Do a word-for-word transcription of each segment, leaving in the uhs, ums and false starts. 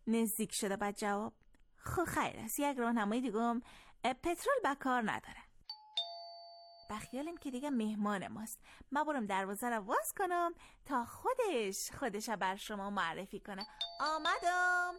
نزدیک شده بعد جواب. خب خیر است، یک راهنمای دیگم پترول بکار نداره. بخیالیم که دیگه مهمان ماست. ما برم دروازه رو باز کنم تا خودش خودش بر شما معرفی کنه. آمدم.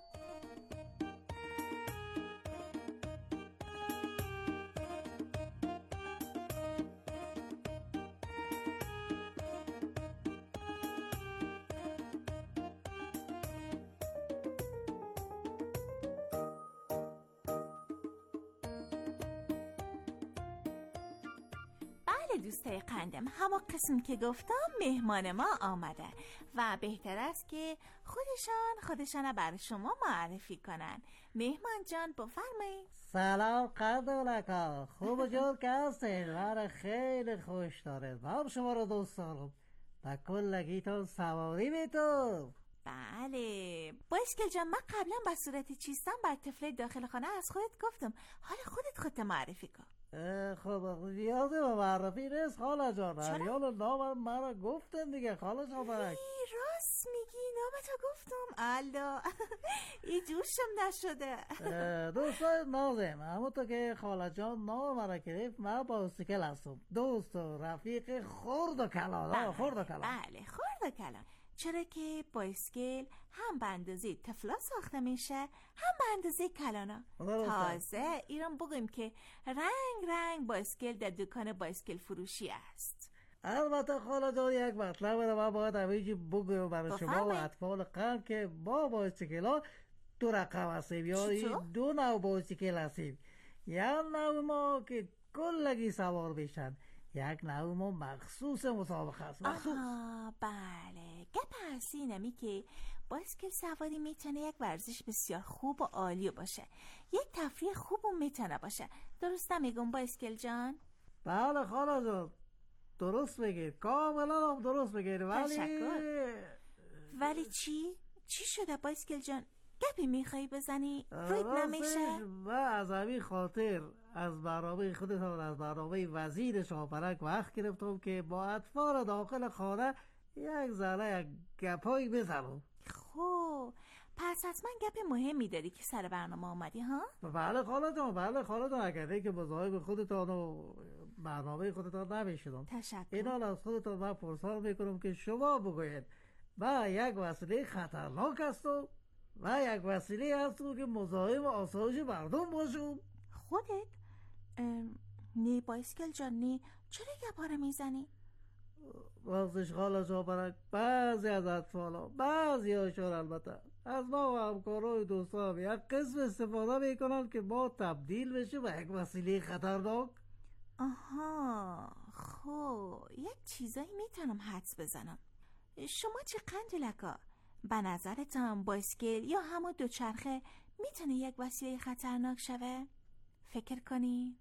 دوستای قندم، همه قسم که گفتم مهمان ما آمده و بهتر است که خودشان خودشان بر شما معرفی کنن. مهمان جان بفرمایید. سلام قندولکا، خوب جور که هستین؟ من خیلی خوش دارید. من شما رو دوست دارم. با کلگیتون سواری میتون. بله بایسکل جان، من قبلا به صورت چیستم بر طفل داخل خانه از خودت گفتم، حالا خودت خودت معرفی کن. خب یادم معرفی نیست خاله جان. اریال نام مرا گفتن دیگه خاله جان. برک راست میگی، نامتو گفتم. الله ای جوشم نشده. دوستای نازم، همونطور که خاله جان نام مرا گرفت، من بایسکل هستم. دوست و رفیق خرد و کلان. خرد و کلان. بله خرد و کلان. چرا که بایسکل هم به اندازه طفلا ساخته میشه هم به اندازه کلانا. تازه ایران بگیم که رنگ رنگ بایسکل در دکان بایسکل فروشی است. البته خاله جان یک مطلب رو من باید همیجی بگم برای شما و اطفال قند که با بایسکل ها دو رقم هستیم، یا دو نوع بایسکل هستیم. یا نوع ما که کلگی سوار بشن، یک نوع ما مخصوص مسابقه است. مخصوص. آها بله، گپ هستی اینمی که بایسکل سواری میتونه یک ورزش بسیار خوب و عالی باشه، یک تفریح خوب میتونه باشه. درست نمیگم بایسکل جان؟ بله خاله جان درست بگیر، کاملا هم درست بگیر. ولی تشکر. ولی چی؟ چی شده بایسکل جان؟ گپی میخوایی بزنی؟ روید نمیشه؟ من از همین خاطر از برنامه خودتان، از برنامه وزیر شاپرک وقت گرفتم که با اطفال داخل خانه یک ذره یک گپایی بزنم. خب پس حتما گپ مهمی داری که سر برنامه آمدی ها؟ بله خاله جان، بله خاله جان. اگر که مزاحم خودتان و برنامه خودتان نمیشدم، تشکر. اینال از خودتان من پرسان میکنم که شما بگوید من یک وسیله خطرناک هستم و یک وسیله هستم که مزاحم آسایش مردم باشم؟ خودت؟ نه بایسکل جان نه، چرا گپاره میزنی؟ راستش خاله جان برک، بعضی از اطفالا، بعضی هاشون البته از ما و همکارای دوستان یک قسم استفاده میکنن که ما تبدیل بشه به یک وسیله خطرناک. آها خب یک چیزایی میتونم حدس بزنم. شما چه قندولکا؟ به نظرتان بایسکل یا همون دوچرخه میتونه یک وسیله خطرناک شوه؟ فکر کنی؟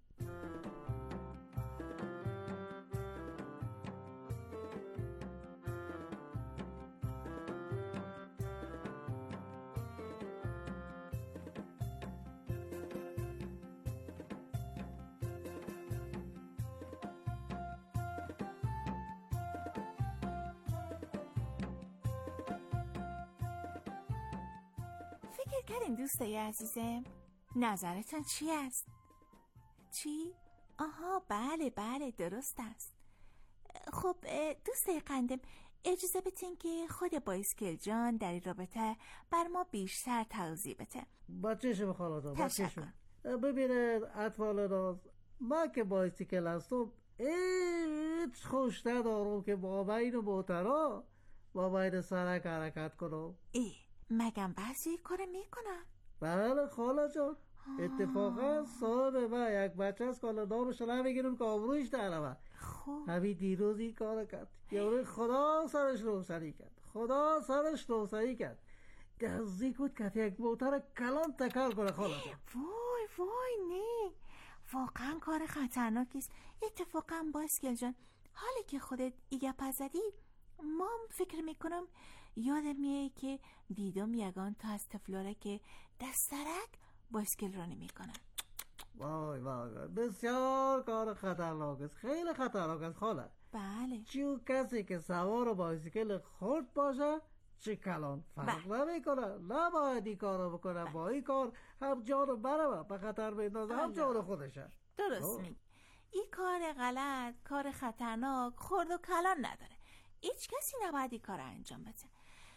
فکر کردین دوستای عزیزم؟ نظرتان چی است؟ چی؟ آها بله بله درست است. خب دوستای قندم اجازه بتین که خود بایسکل جان در این رابطه بر ما بیشتر توضیح بده. با چشم خاله جان، با چشم. ببینید اطفال ناز، ما که بایسکل هستم هیچ خوش ندارم که با بین موترها با بین سرک حرکت کنم. ای مگم بعضی کار میکنم؟ بله خاله جان، اتفاقا صاحب من یک بچه از کالا نامش نمیگیرم که آبرویش درمه. خب همین دیروز این کار کرد، یعنی خدا سرش روشنی کرد، خدا سرش روشنی کرد. نزدیک بود که یک موتر کلان تکر کنه خاله جان. وای وای نه، واقعا کار خطرناکی است. اتفاقا بایسکل جان حالی که خودت ایگه پزدی ما فکر میکنم یادم میه که دیدم یگان تا از طفلاره که دسترک بایسکل رانی میکنن. وای وای بسیار کار خطرناک است، خیلی خطرناک است خاله. بله. چیو کسی که سوار بایسکل خرد باشه، چه کلان فرق نمیکنه، نباید این کار رو بکنه. با این کار هم جان برم به خطر بندازه هم جان خودشه. درست میگی. این کار غلط، کار خطرناک، خرد و کلان نداره. هیچ کسی نباید این کار انجام بده.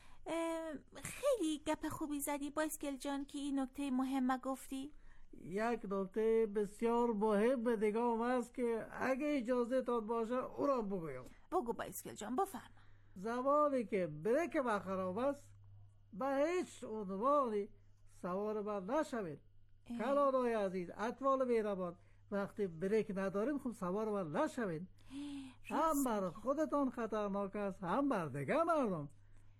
خیلی گپ خوبی زدی بایسکل جان که این نکته مهمه گفتی. یک نکته بسیار مهم دیگه هم هست که اگه اجازه تان باشه او را بگویم. بگو بایسکل جان، بفرما. زمانی که بریک ما خراب است به هیچ عنوانی سوار من نشوید. کلانای عزیز، اطفال مهربان، وقتی بریک نداریم خب سوار من نشوید. هم بر خودتان خطرناک است هم بر دیگه مردم،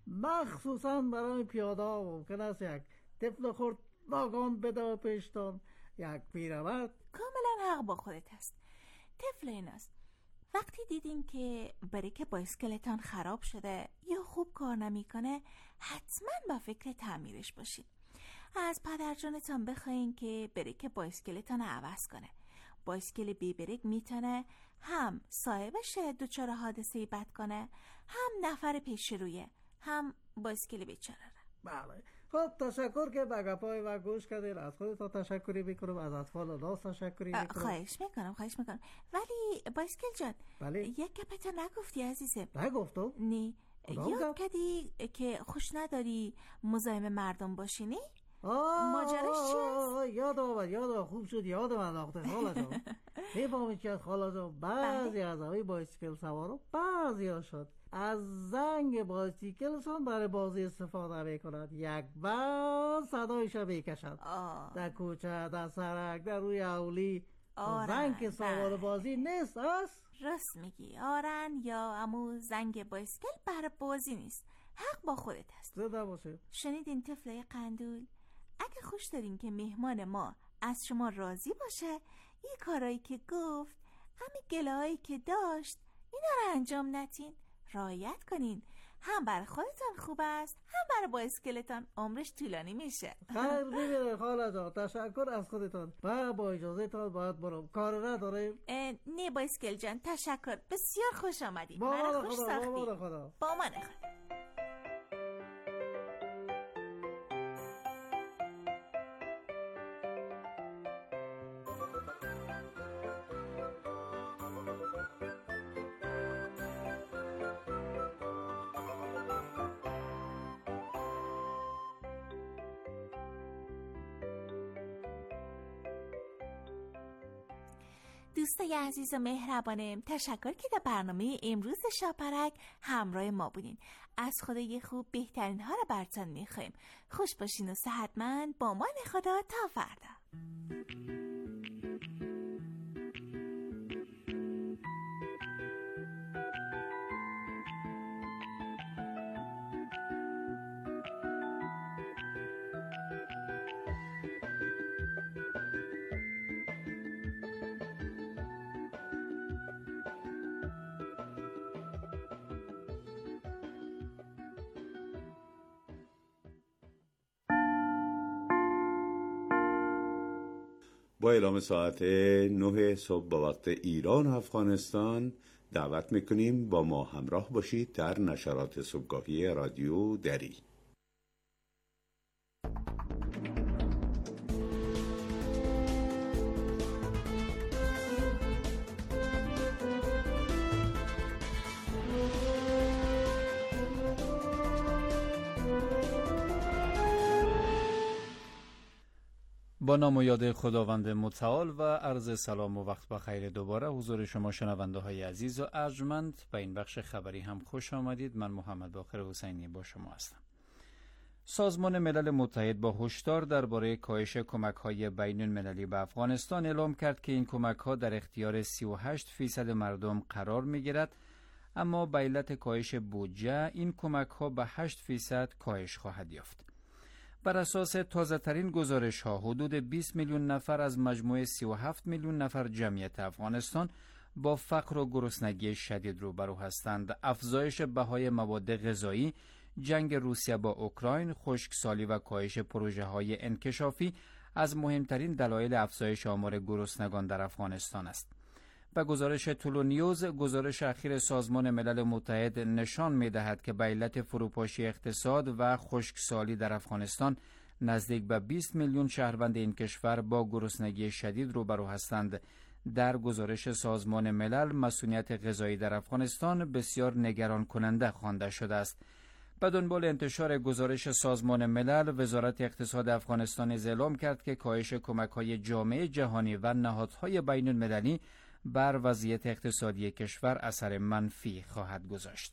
مخصوصا برای پیاده ها. ممکن است یک طفل خرد ناگهان بده پیشتان، یک پیرمرد. کاملا حق با خودت هست. طفل ایناست. وقتی دیدین که بریک بایسکلتان خراب شده یا خوب کار نمیکنه، حتما با فکر تعمیرش باشید. از پدرجانتان بخواین که بریک بایسکلتان عوض کنه. بایسکل بی بریک میتونه هم صاحبش دچار حادثه بد کنه، هم نفر پیش رویه، هم بایسکل بیچاره. بله. خب تشکر که به گپای و گوش کردین. از خودتان تشکری میکنم، از اطفال و ناس تشکری میکنم. خواهش میکنم خواهش میکنم ولی بایسکل جان، بله؟ یک گپتا نگفتی عزیزم. نگفتم؟ نه. یاد کردی که خوش نداری مزاحم مردم باشی، نه؟ ماجراش چیست؟ یاد آمد یاد آمد خوب شد یاد من انداخته خاله جان. میفهمید که خاله جان بعضی از همه بایسکل سوارا بعضی ها شد از زنگ بایسکلشون برای بازی استفاده میکنند. یک بار صدایش میکشند در کوچه، در سرک، در روی اولی. زنگ که سوار بازی نیست است. راست میگی. آرن یا امو زنگ بایسکل برای بازی نیست. حق با خودت هست. زده باشه. شنیدین طفلای قندول؟ اگه خوش دارین که مهمان ما از شما راضی باشه، این کارایی که گفت، همین گله‌هایی که داشت، اینا رو انجام ندین. رعایت کنین. هم برای خودتان خوب است، هم برای بایسکلتان عمرش طولانی میشه. خیر ببینید خاله جان، تشکر از خودتان. با با اجازه تان باید برم، کار نداریم. نه بایسکل جان، تشکر، بسیار خوش آمدید. با من خوش خدا، ساختی. با من خدا. با من خدا. دوستای عزیز و مهربانم، تشکر که در برنامه امروز شاپرک همراه ما بودین. از خدای خوب بهترین ها رو براتون میخوایم. خوش باشین و صحتمند. با امان خدا تا فردا. با اعلام ساعت نه صبح با وقت ایران و افغانستان دعوت میکنیم با ما همراه باشید در نشرات صبحگاهی رادیو دری. با نام و یاد خداوند متعال و عرض سلام و وقت بخیر دوباره حضور شما شنونده های عزیز و ارجمند. به این بخش خبری هم خوش آمدید. من محمد باقر حسینی با شما هستم. سازمان ملل متحد با هشدار درباره کاهش کمک‌های بین‌المللی به افغانستان اعلام کرد که این کمک‌ها در اختیار سی و هشت فیصد مردم قرار می‌گیرد، اما به علت کاهش بودجه این کمک‌ها به هشت فیصد کاهش خواهد یافت. بر اساس تازه‌ترین گزارش‌ها حدود بیست میلیون نفر از مجموع سی و هفت میلیون نفر جمعیت افغانستان با فقر و گرسنگی شدید روبرو هستند. افزایش بهای مواد غذایی، جنگ روسیه با اوکراین، خشکسالی و کاهش پروژه‌های انکشافی از مهمترین دلایل افزایش آمار گرسنگان در افغانستان است. و گزارش طلوع نیوز، گزارش اخیر سازمان ملل متحد نشان می‌دهد که به علت فروپاشی اقتصاد و خشکسالی در افغانستان نزدیک به بیست میلیون شهروند این کشور با گرسنگی شدید روبرو هستند. در گزارش سازمان ملل، مسئولیت غذایی در افغانستان بسیار نگران کننده خوانده شده است. به دنبال انتشار گزارش سازمان ملل، وزارت اقتصاد افغانستان اعلام کرد که کاهش کمک‌های جامعه جهانی و نهادهای بین المللی بر وضعیت اقتصادی کشور اثر منفی خواهد گذاشت.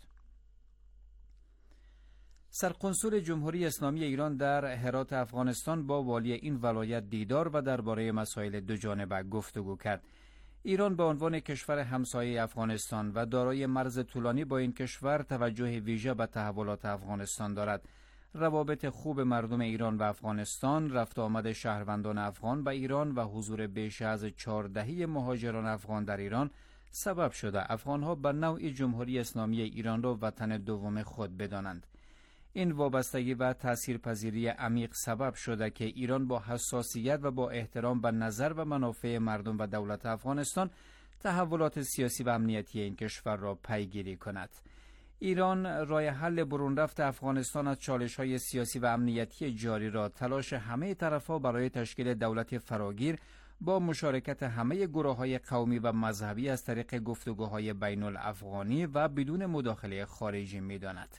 سرقنسول جمهوری اسلامی ایران در هرات افغانستان با والی این ولایت دیدار و درباره مسائل دوجانبه گفتگو کرد. ایران به عنوان کشور همسایه افغانستان و دارای مرز طولانی با این کشور توجه ویژه به تحولات افغانستان دارد. روابط خوب مردم ایران و افغانستان، رفت آمد شهروندان افغان به ایران و حضور بیش از چهاردهی مهاجران افغان در ایران سبب شده افغانها به نوعی جمهوری اسلامی ایران را وطن دوم خود بدانند. این وابستگی و تاثیرپذیری عمیق سبب شده که ایران با حساسیت و با احترام به نظر و منافع مردم و دولت افغانستان تحولات سیاسی و امنیتی این کشور را پیگیری کند. ایران راه حل برون رفت افغانستان از چالش‌های سیاسی و امنیتی جاری را تلاش همه طرف‌ها برای تشکیل دولت فراگیر با مشارکت همه گروه‌های قومی و مذهبی از طریق گفتگوهای بین الافغانی و بدون مداخله خارجی می‌داند.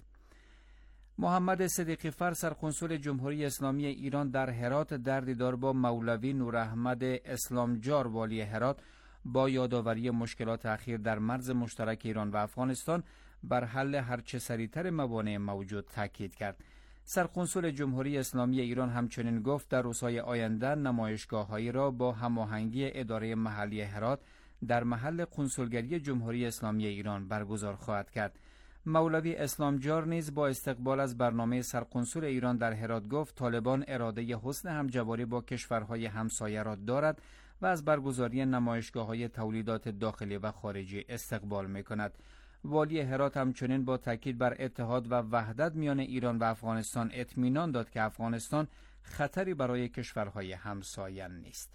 محمد صدیقی فر، سرقنسول جمهوری اسلامی ایران در هرات، در دیدار با مولوی نوراحمد اسلامجار والی هرات با یادآوری مشکلات اخیر در مرز مشترک ایران و افغانستان بر حل هرچه سریعتر موانع موجود تاکید کرد. سرقنسول جمهوری اسلامی ایران همچنین گفت در روزهای آینده نمایشگاه‌هایی را با هماهنگی اداره محلی هرات در محل قنسولگری جمهوری اسلامی ایران برگزار خواهد کرد. مولوی اسلامجار نیز با استقبال از برنامه سرقنسول ایران در هرات گفت طالبان اراده حسن همجواری با کشورهای همسایه را دارد و از برگزاری نمایشگاه‌های تولیدات داخلی و خارجی استقبال می‌کند. والی هرات همچنین با تاکید بر اتحاد و وحدت میان ایران و افغانستان اطمینان داد که افغانستان خطری برای کشورهای همسایه نیست.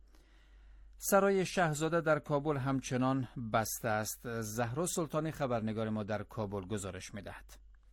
سرای شاهزاده در کابل همچنان بسته است. زهرا سلطانی خبرنگار ما در کابل گزارش می‌دهد.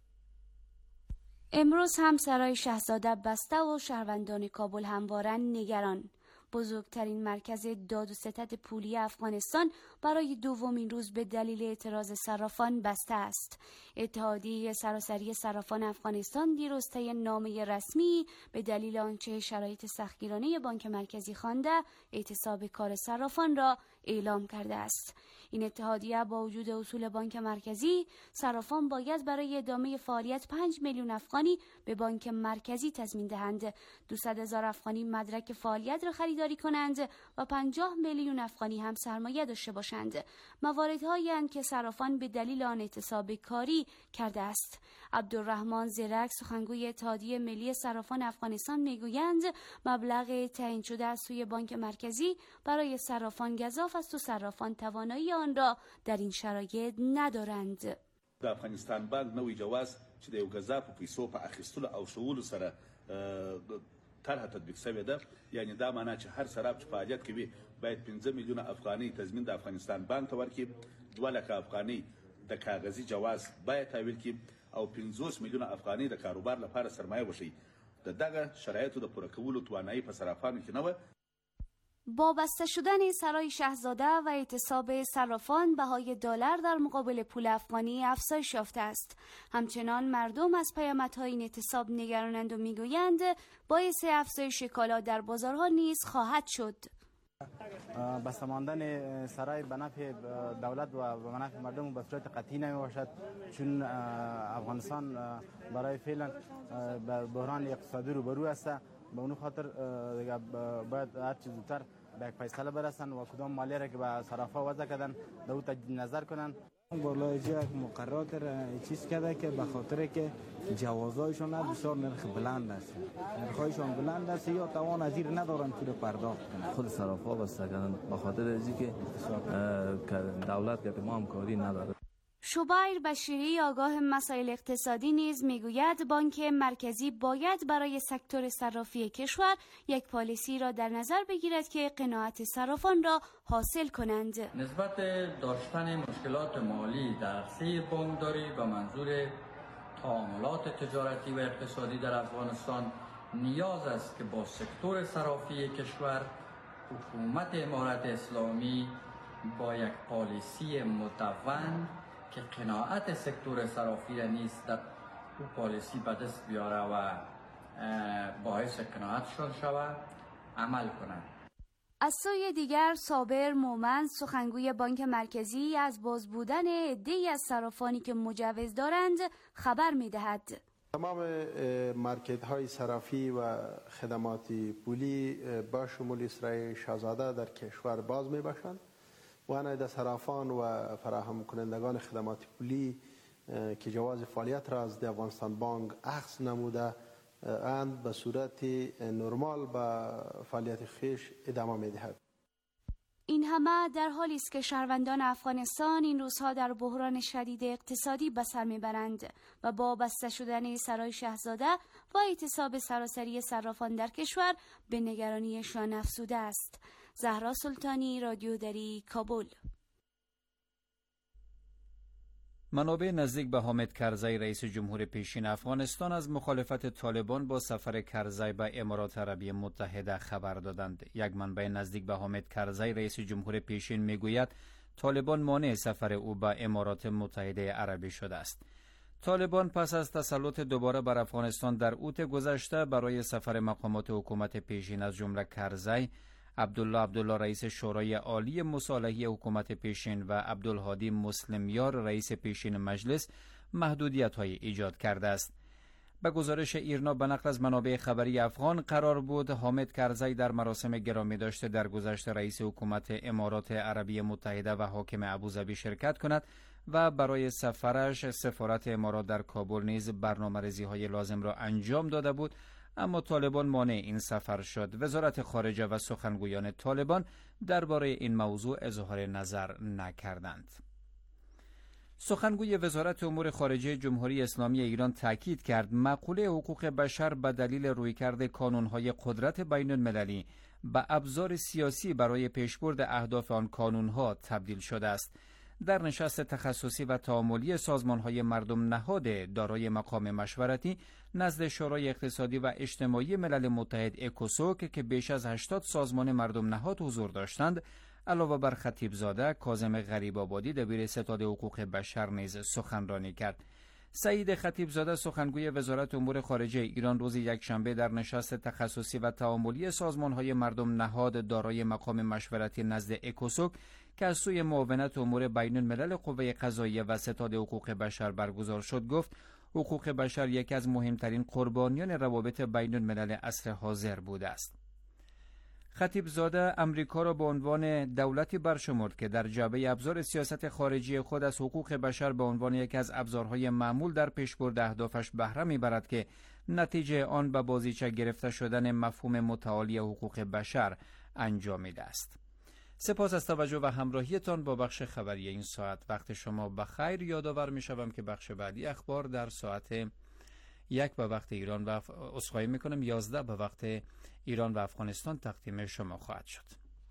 امروز هم سرای شاهزاده بسته و شهروندان کابل همواره نگران. بزرگترین مرکز داد و ستد پولی افغانستان برای دومین روز به دلیل اعتراض صرافان بسته است. اتحادیه سراسری صرافان افغانستان دیروز طی نامه رسمی به دلیل آنچه شرایط سختگیرانه بانک مرکزی خوانده اعتصاب کار صرافان را اعلام کرده است. این اتحادیه با وجود اصول بانک مرکزی، صرافان باید برای ادامه فعالیت پنج میلیون افغانی به بانک مرکزی تضمین دهند، دویست هزار افغانی مدرک فعالیت را خریداری کنند و پنجاه میلیون افغانی هم سرمایه داشته باشند. مواردهایی اند که صرافان به دلیل آن اعتصاب کاری کرده است. عبدالرحمن زیرک، سخنگوی اتحادیه ملی صرافان افغانستان میگویند مبلغ تعیین شده از سوی بانک مرکزی برای صرافان گزاف است و صرافان توانایی آن را در این شرایط ندارند. د افغانستان بانک نوې جواز چې د یو غذا په پیسو په اخیستلو او شولو سره طرحه تطبیق شوې ده، یعنی دا معنا چې هر صراف چې فعالیت کوي باید پنځه میلیونه افغانۍ تضمین د افغانستان بانک ته ورکړي، دوه لکه افغانۍ د کاغذي جواز باید تحویل کړي او پنځوس میلیونه افغانۍ د کاروبار لپاره سرمایه وشي. د دغه شرایطو د پوره کولو توانایي په صرافانو کې نه وه. با بسته شدن سرای شاهزاده و اعتصاب صرافان بهای دلار در مقابل پول افغانی افزایش یافته است. همچنان مردم از پیامدهای این اعتصاب نگرانند و میگویند باعث افزایش کالا در بازارها نیز خواهد شد. بسته ماندن سرای به نفع دولت و به نفع مردم به صورت قطعی نمی باشد، چون افغانستان برای فعلا به بحران اقتصادی روبرو است. به اون خاطر باید هر چیز زودتر به یک فیصله برسن و کدام مالیه را که به صرافا وضع کردن در او تجدید نظر کنن. بالا یک مقررات چیز کرده که به خاطر که جوازایشون بسیار نرخ بلند است، نرخایشون بلند است یا توان از این ندارن که پرداخت کنن. خود صرافا بسته کردن به خاطر اینکه دولت که ما همکاری نداره. شوبایر بشیری آگاه مسائل اقتصادی نیز میگوید بانک مرکزی باید برای سکتور صرافی کشور یک پالیسی را در نظر بگیرد که قناعت صرافان را حاصل کنند. نسبت داشتن مشکلات مالی در عرصه بانکداری به منظور تعاملات تجارتی و اقتصادی در افغانستان نیاز است که با سکتور صرافی کشور حکومت امارت اسلامی با یک پالیسی مدون که قناعت سکتور صرافی را نیز در او پالیسی به دست بیاره و باعث قناعتشان شود عمل کنند. از سوی دیگر صابر مومند سخنگوی بانک مرکزی از باز بودن عده‌ای از صرافانی که مجوز دارند خبر می‌دهد. تمام مارکت‌های صرافی و خدمات پولی با شمول اسرای شاهزاده در کشور باز می‌باشند و آن صرافان و فراهم کنندگان خدمات پولی که جواز فعالیت را از افغانستان بانک اخذ نموده اند به صورت نرمال به فعالیت خویش ادامه می‌دهد. این همه در حالی است که شهروندان افغانستان این روزها در بحران شدید اقتصادی به سر میبرند و با بسته شدن سرای شاهزاده و اعتصاب سراسری صرافان در کشور به نگرانیشان افزوده است. زهرا سلطانی، رادیو دری، کابل. منابع نزدیک به حامد کرزی رئیس جمهور پیشین افغانستان از مخالفت طالبان با سفر کرزی به امارات عربی متحده خبر دادند. یک منبع نزدیک به حامد کرزی رئیس جمهور پیشین میگوید طالبان مانع سفر او به امارات متحده عربی شده است. طالبان پس از تسلط دوباره بر افغانستان در اوت گذشته برای سفر مقامات حکومت پیشین از جمله کرزی، عبدالله عبدالله رئیس شورای عالی مصالحه حکومت پیشین و عبدالهادی مسلمیار رئیس پیشین مجلس محدودیت‌های ایجاد کرده است. به گزارش ایرنا به نقل از منابع خبری افغان قرار بود حامد کرزی در مراسم گرامی داشته در گذشت رئیس حکومت امارات عربی متحده و حاکم ابوظبی شرکت کند و برای سفرش سفارت امارات در کابل نیز برنامه‌ریزی‌های لازم را انجام داده بود، اما طالبان مانع این سفر شد. وزارت خارجه و سخنگویان طالبان درباره این موضوع اظهار نظر نکردند. سخنگوی وزارت امور خارجه جمهوری اسلامی ایران تاکید کرد مقوله حقوق بشر به دلیل رویکرد کانون‌های قدرت بین المللی به ابزار سیاسی برای پیشبرد اهداف آن کانون‌ها تبدیل شده است. در نشست تخصصی و تعاملی سازمان‌های مردم نهاد دارای مقام مشورتی نزد شورای اقتصادی و اجتماعی ملل متحد اکوسوک که بیش از هشتاد سازمان مردم نهاد حضور داشتند، علاوه بر خطیبزاده، کاظم غریب‌آبادی دبیر ستاد حقوق بشر نیز سخنرانی کرد. سعید خطیبزاده سخنگوی وزارت امور خارجه ایران روز یکشنبه در نشست تخصصی و تعاملی سازمان‌های مردم نهاد دارای مقام مشورتی نزد اکوسوک که از سوی معاونت امور بین الملل قوه قضاییه و ستاد حقوق بشر برگزار شد گفت حقوق بشر یکی از مهمترین قربانیان روابط بین الملل عصر حاضر بوده است. خطیبزاده امریکا را به عنوان دولتی برشمرد که در جعبه ابزار سیاست خارجی خود از حقوق بشر به عنوان یکی از ابزارهای معمول در پیشبرد اهدافش بهره میبرد که نتیجه آن به بازیچه گرفته شدن مفهوم متعالی حقوق بشر انجامیده است. سپاس از توجه و همراهیتان با بخش خبری این ساعت. وقت شما بخیر. یادآور می‌شوم که بخش بعدی اخبار در ساعت یک به وقت ایران و عذرخواهی می‌کنم یازده به وقت ایران و افغانستان تقدیم شما خواهد شد.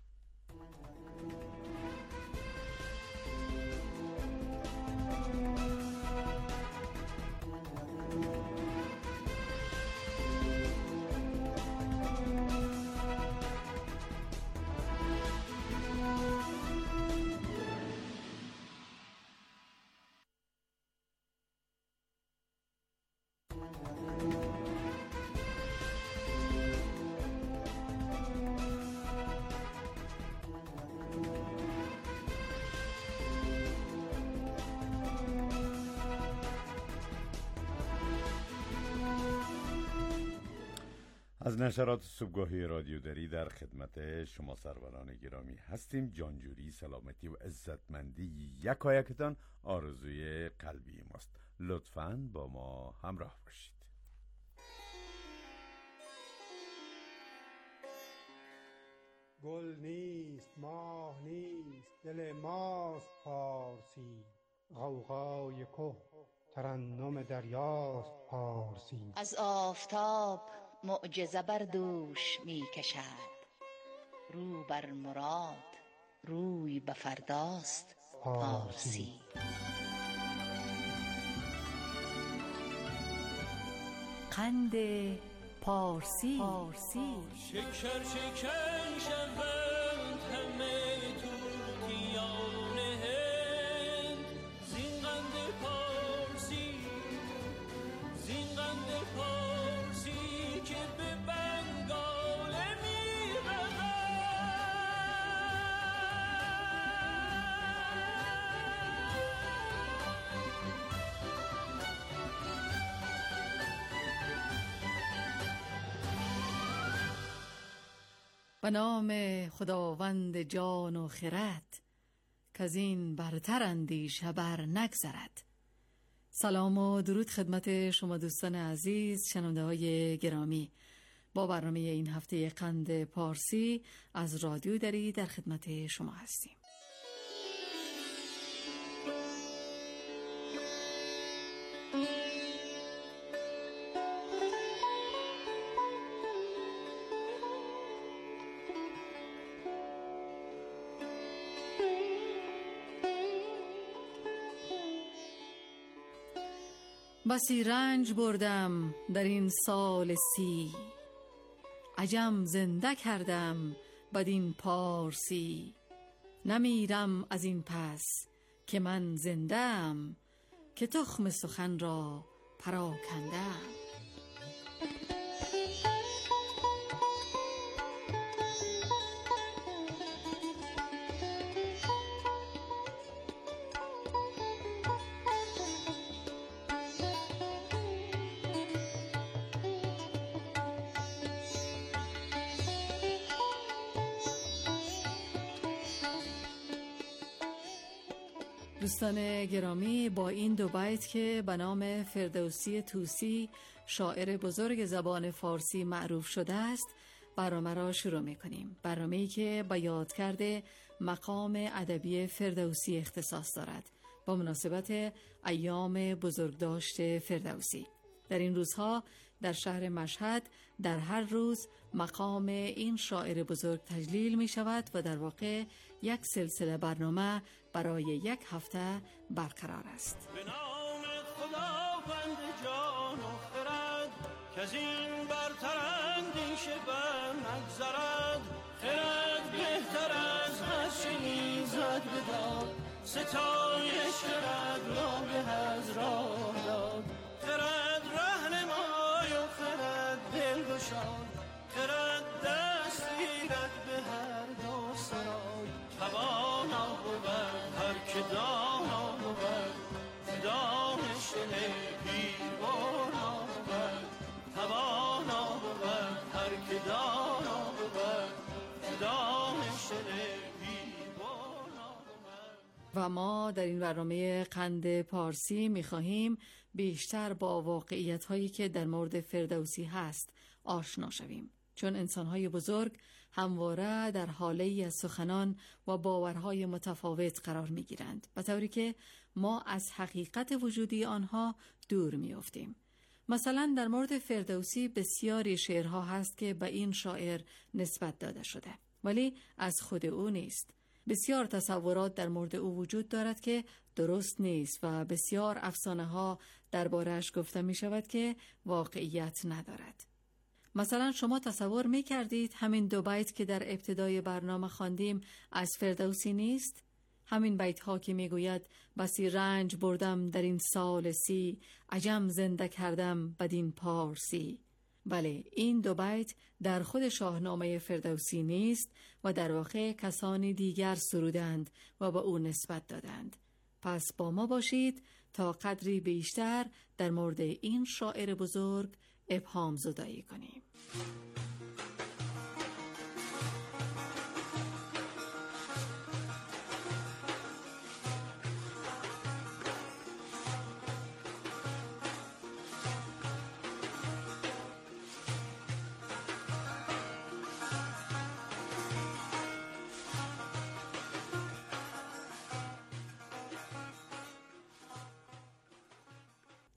از نشرات صبحگاهی رادیو دری در خدمت شما سروران گرامی هستیم. جانجوری، سلامتی و عزتمندی یکایکتان آرزوی قلبی ماست. لطفاً با ما همراه باشید. گل نیست، ماه نیست، دل ماست پارسی. غوغای که ترنم دریاست پارسی. از آفتاب معجزه بر دوش می کشد، رو بر مراد روی به فرداست پارسی. قند پارسی, پارسی. شکر شکر شوند همه توتیان هند، زین قند پارسی، زین قند پارسی که به بنگال می رود. به نام خداوند جان و خرد، که از این برتر اندیشه بر نگذرد. سلام و درود خدمت شما دوستان عزیز، شنونده های گرامی. با برنامه این هفته قند پارسی از رادیو دری در خدمت شما هستیم. بسی رنج بردم در این سال سی، عجم زنده کردم بدین پارسی. نمیرم از این پس که من زندم، که تخم سخن را پراکندم. دوستان گرامی، با این دو بیت که به نام فردوسی طوسی شاعر بزرگ زبان فارسی معروف شده است برنامه را شروع می‌کنیم. برنامه‌ای که به یاد کرده مقام ادبی فردوسی اختصاص دارد با مناسبت ایام بزرگداشت فردوسی. در این روزها در شهر مشهد در هر روز مقام این شاعر بزرگ تجلیل می شود و در واقع یک سلسله برنامه برای یک هفته برقرار است. به نام خداوند جان و خرد، که از این برتر اندیشه بر نگذرد. خرد بهتر از هر چیزت بداد، ستایش خرد را به از راه داد. خرد رهنمای و خرد دلگشای، خرد دست گیرد به هر دو سرای. توانا بود هر که دانا بود، دانش دل پیربانا بود. توانا بود هر که دانا بود، دانش دل پیربانا بود. و ما در این برنامه قند پارسی می‌خواهیم بیشتر با واقعیت هایی که در مورد فردوسی هست آشنا شویم، چون انسان‌های بزرگ همواره در حاله‌ای از سخنان و باورهای متفاوت قرار می‌گیرند، به طوری که ما از حقیقت وجودی آنها دور می‌افتیم. مثلا در مورد فردوسی بسیاری شعرها هست که به این شاعر نسبت داده شده، ولی از خود او نیست. بسیار تصورات در مورد او وجود دارد که درست نیست و بسیار افسانه ها درباره‌اش گفته می شود که واقعیت ندارد. مثلا شما تصور می کردید همین دو بیت که در ابتدای برنامه خواندیم از فردوسی نیست؟ همین بیت ها که می گوید بسی رنج بردم در این سال سی، عجم زنده کردم بدین پارسی. بله، این دو بیت در خود شاهنامه فردوسی نیست و در واقع کسانی دیگر سرودند و به او نسبت دادند. پس با ما باشید تا قدری بیشتر در مورد این شاعر بزرگ ابهام زدایی کنیم.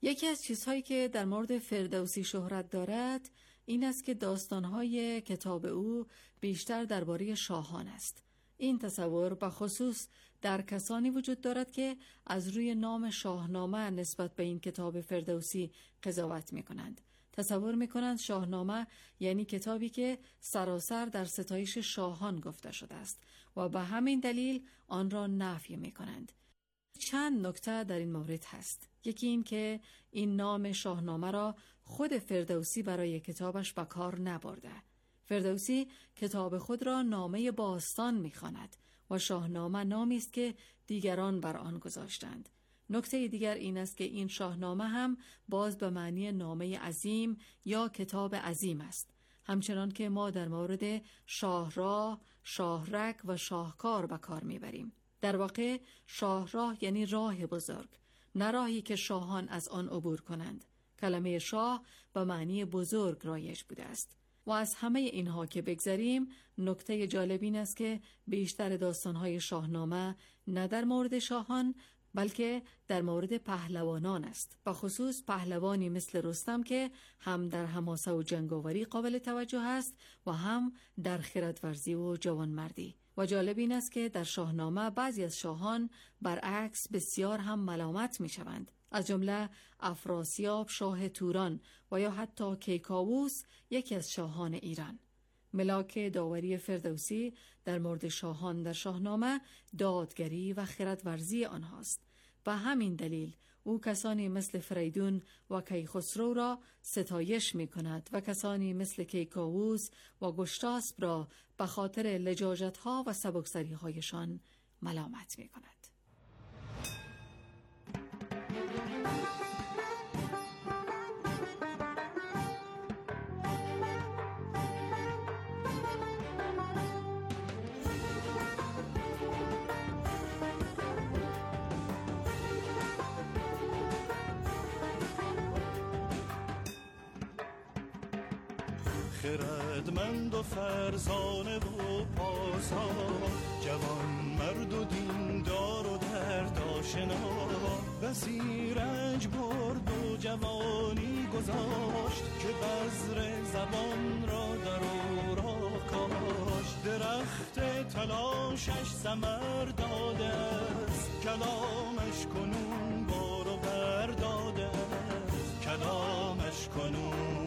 یکی از چیزهایی که در مورد فردوسی شهرت دارد این است که داستانهای کتاب او بیشتر درباره شاهان است. این تصور به خصوص در کسانی وجود دارد که از روی نام شاهنامه نسبت به این کتاب فردوسی قضاوت می کنند. تصور می کنند شاهنامه یعنی کتابی که سراسر در ستایش شاهان گفته شده است و به همین دلیل آن را نفی می کنند. چند نکته در این مورد هست. یکی این که این نام شاهنامه را خود فردوسی برای کتابش به کار نبرده. فردوسی کتاب خود را نامه باستان می‌خواند و شاهنامه نامی است که دیگران بر آن گذاشتند. نکته دیگر این است که این شاهنامه هم باز به معنی نامه عظیم یا کتاب عظیم است. همچنان که ما در مورد شاهراه، شاهرگ و شاهکار به کار می‌بریم. در واقع شاهراه یعنی راه بزرگ، نه راهی که شاهان از آن عبور کنند. کلمه شاه به معنی بزرگ رایج بوده است. و از همه اینها که بگذریم، نکته جالب این است که بیشتر داستانهای شاهنامه نه در مورد شاهان بلکه در مورد پهلوانان است. به خصوص پهلوانی مثل رستم که هم در حماسه و جنگاوری قابل توجه است و هم در خردورزی و جوانمردی. و جالب این است که در شاهنامه بعضی از شاهان برعکس بسیار هم ملامت می شوند. از جمله افراسیاب شاه توران و یا حتی کیکاووس یکی از شاهان ایران. ملاک داوری فردوسی در مورد شاهان در شاهنامه دادگری و خردورزی آنهاست. به همین دلیل او کسانی مثل فریدون و کیخسرو را ستایش می کند و کسانی مثل کیکاووس و گشتاسپ را به خاطر لجاجت‌ها و سبکسری‌هایشان ملامت می کند. خردمند و فرزانه و پارسا، جوان مرد و دیندار و درد آشنا، بسی رنج برد و جوانی گذاشت که بذر زبان را در او را کاشت. درخت تلاشش ثمر داده است، کلامش کنون بار و برداده است، کلامش کنون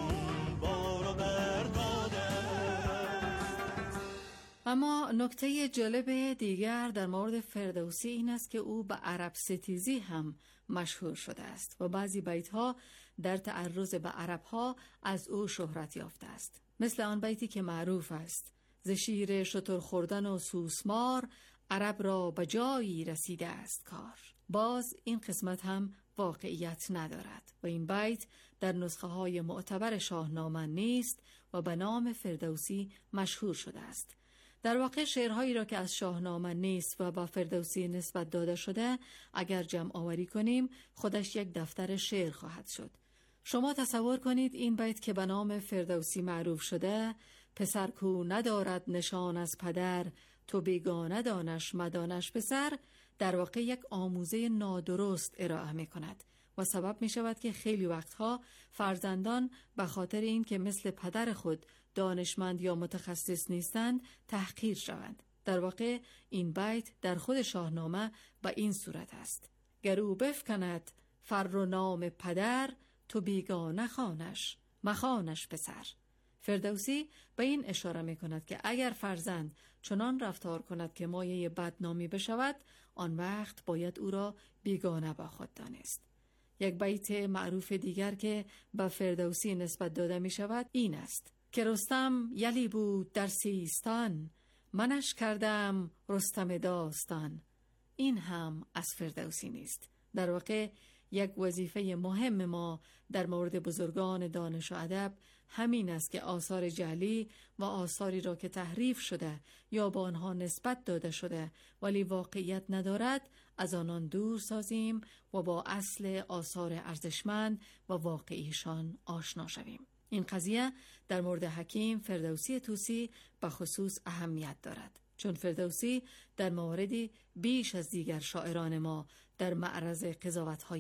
اما نکته جالب دیگر در مورد فردوسی این است که او به عرب ستیزی هم مشهور شده است و بعضی بیت‌ها در تعرض به عرب‌ها از او شهرت یافته است. مثل آن بیتی که معروف است: ز شیر شتر خوردن و سوسمار، عرب را به جایی رسیده است کار. باز این قسمت هم واقعیت ندارد و این بیت در نسخه های معتبر شاهنامه نیست و به نام فردوسی مشهور شده است. در واقع شعرهایی را که از شاهنامه نیست و با فردوسی نسبت داده شده اگر جمع آوری کنیم خودش یک دفتر شعر خواهد شد. شما تصور کنید این بیت که به نام فردوسی معروف شده: پسر کو ندارد نشان از پدر، تو بیگانه دانش مدانش پسر، در واقع یک آموزه نادرست ارائه می کند و سبب می شود که خیلی وقتها فرزندان به خاطر این که مثل پدر خود دانشمند یا متخصص نیستند تحقیر شوند. در واقع این بیت در خود شاهنامه به این صورت است: گر او بفکند فر و نام پدر، تو بیگانه خوانش مخوانش پسر. فردوسی به این اشاره می کند که اگر فرزند چنان رفتار کند که مایه بدنامی بشود، آن وقت باید او را بیگانه با خود دانست. یک بیت معروف دیگر که به فردوسی نسبت داده می شود این است که رستم یلی بود در سیستان، منش کردم رستم داستان. این هم از فردوسی نیست. در واقع یک وظیفه مهم ما در مورد بزرگان دانش و ادب همین است که آثار جعلی و آثاری را که تحریف شده یا با آنها نسبت داده شده ولی واقعیت ندارد از آنان دور سازیم و با اصل آثار ارزشمند و واقعیشان آشنا شویم. این قضیه در مورد حکیم فردوسی طوسی به خصوص اهمیت دارد، چون فردوسی در مواردی بیش از دیگر شاعران ما در معرض قضاوت‌های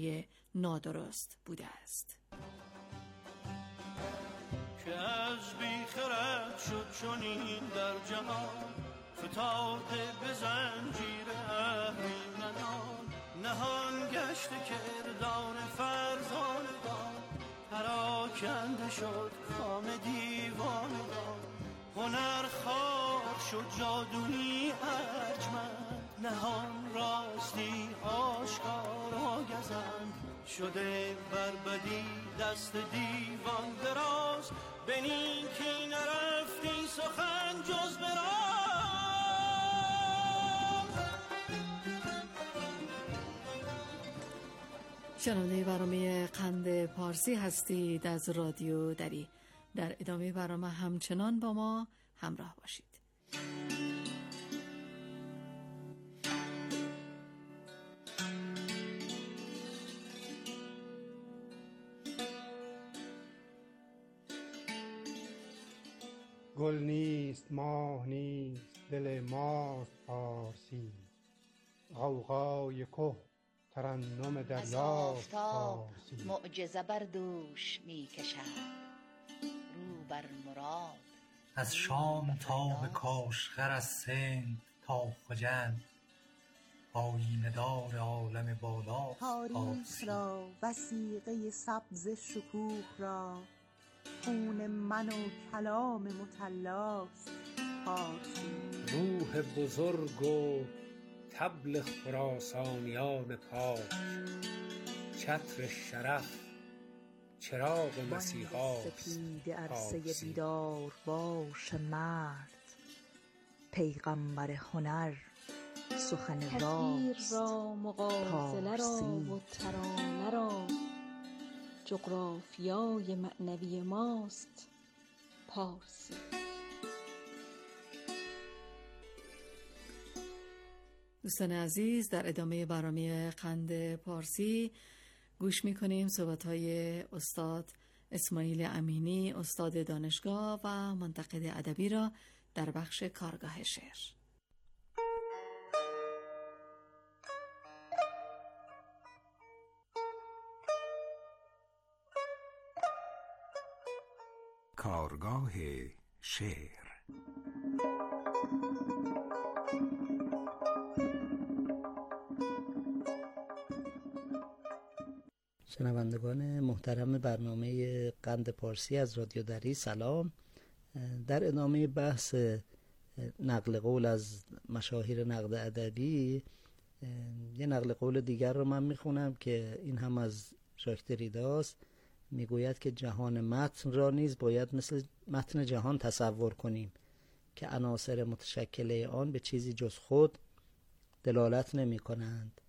نادرست بوده است. که از بی خرد شد چنین در جهان، فتاده به زنجیر اهریمنان، نهان گشت کردان فرزانگان، پراکنده شد کام دیوانگان، هنر خوار شد جادویی ارجمند، نهان راستی آشکارا گزند، شده بر بدی دست دیوان دراز، به نیکی نرفتی سخن جز براز. شنونده برنامه قند پارسی هستید از رادیو دری. در ادامه برنامه همچنان با ما همراه باشید. گل نیست ماه نیست دل ماست پارسی، غوغای که ترنم دریاست پارسی. از آفتاب پارسی. معجزه بر دوش می کشد، رو بر مراد. از شام تا به کاشغر، از سند تا خجند، آیینه دار عالم بالاست تاریخ پارسی. را وثیقه سبز شکوه را، خون من و کلام مطلاست پارسی. روح بزرگ و طبل خراسانیان پاک، چتر شرف چراغ مسیحاست سپید عرصه پارسی. بیدار باش مرد، پیغمبر هنر سخن تصویر راست را مغازله را پارسی. و ترانه را، جغرافیای معنوی ماست پارسی. دوستان عزیز، در ادامه برنامه قند پارسی گوش میکنیم صحبت‌های استاد اسماعیل امینی، استاد دانشگاه و منتقد ادبی را در بخش کارگاه شعر. کارگاه شعر. شنوندگان محترم برنامه قند پارسی از رادیو دری، سلام. در ادامه بحث نقل قول از مشاهیر نقد ادبی، یه نقل قول دیگر رو من میخونم که این هم از ژاک دریداست. میگوید که جهان متن را نیز باید مثل متن جهان تصور کنیم که عناصر متشکله آن به چیزی جز خود دلالت نمی کنند.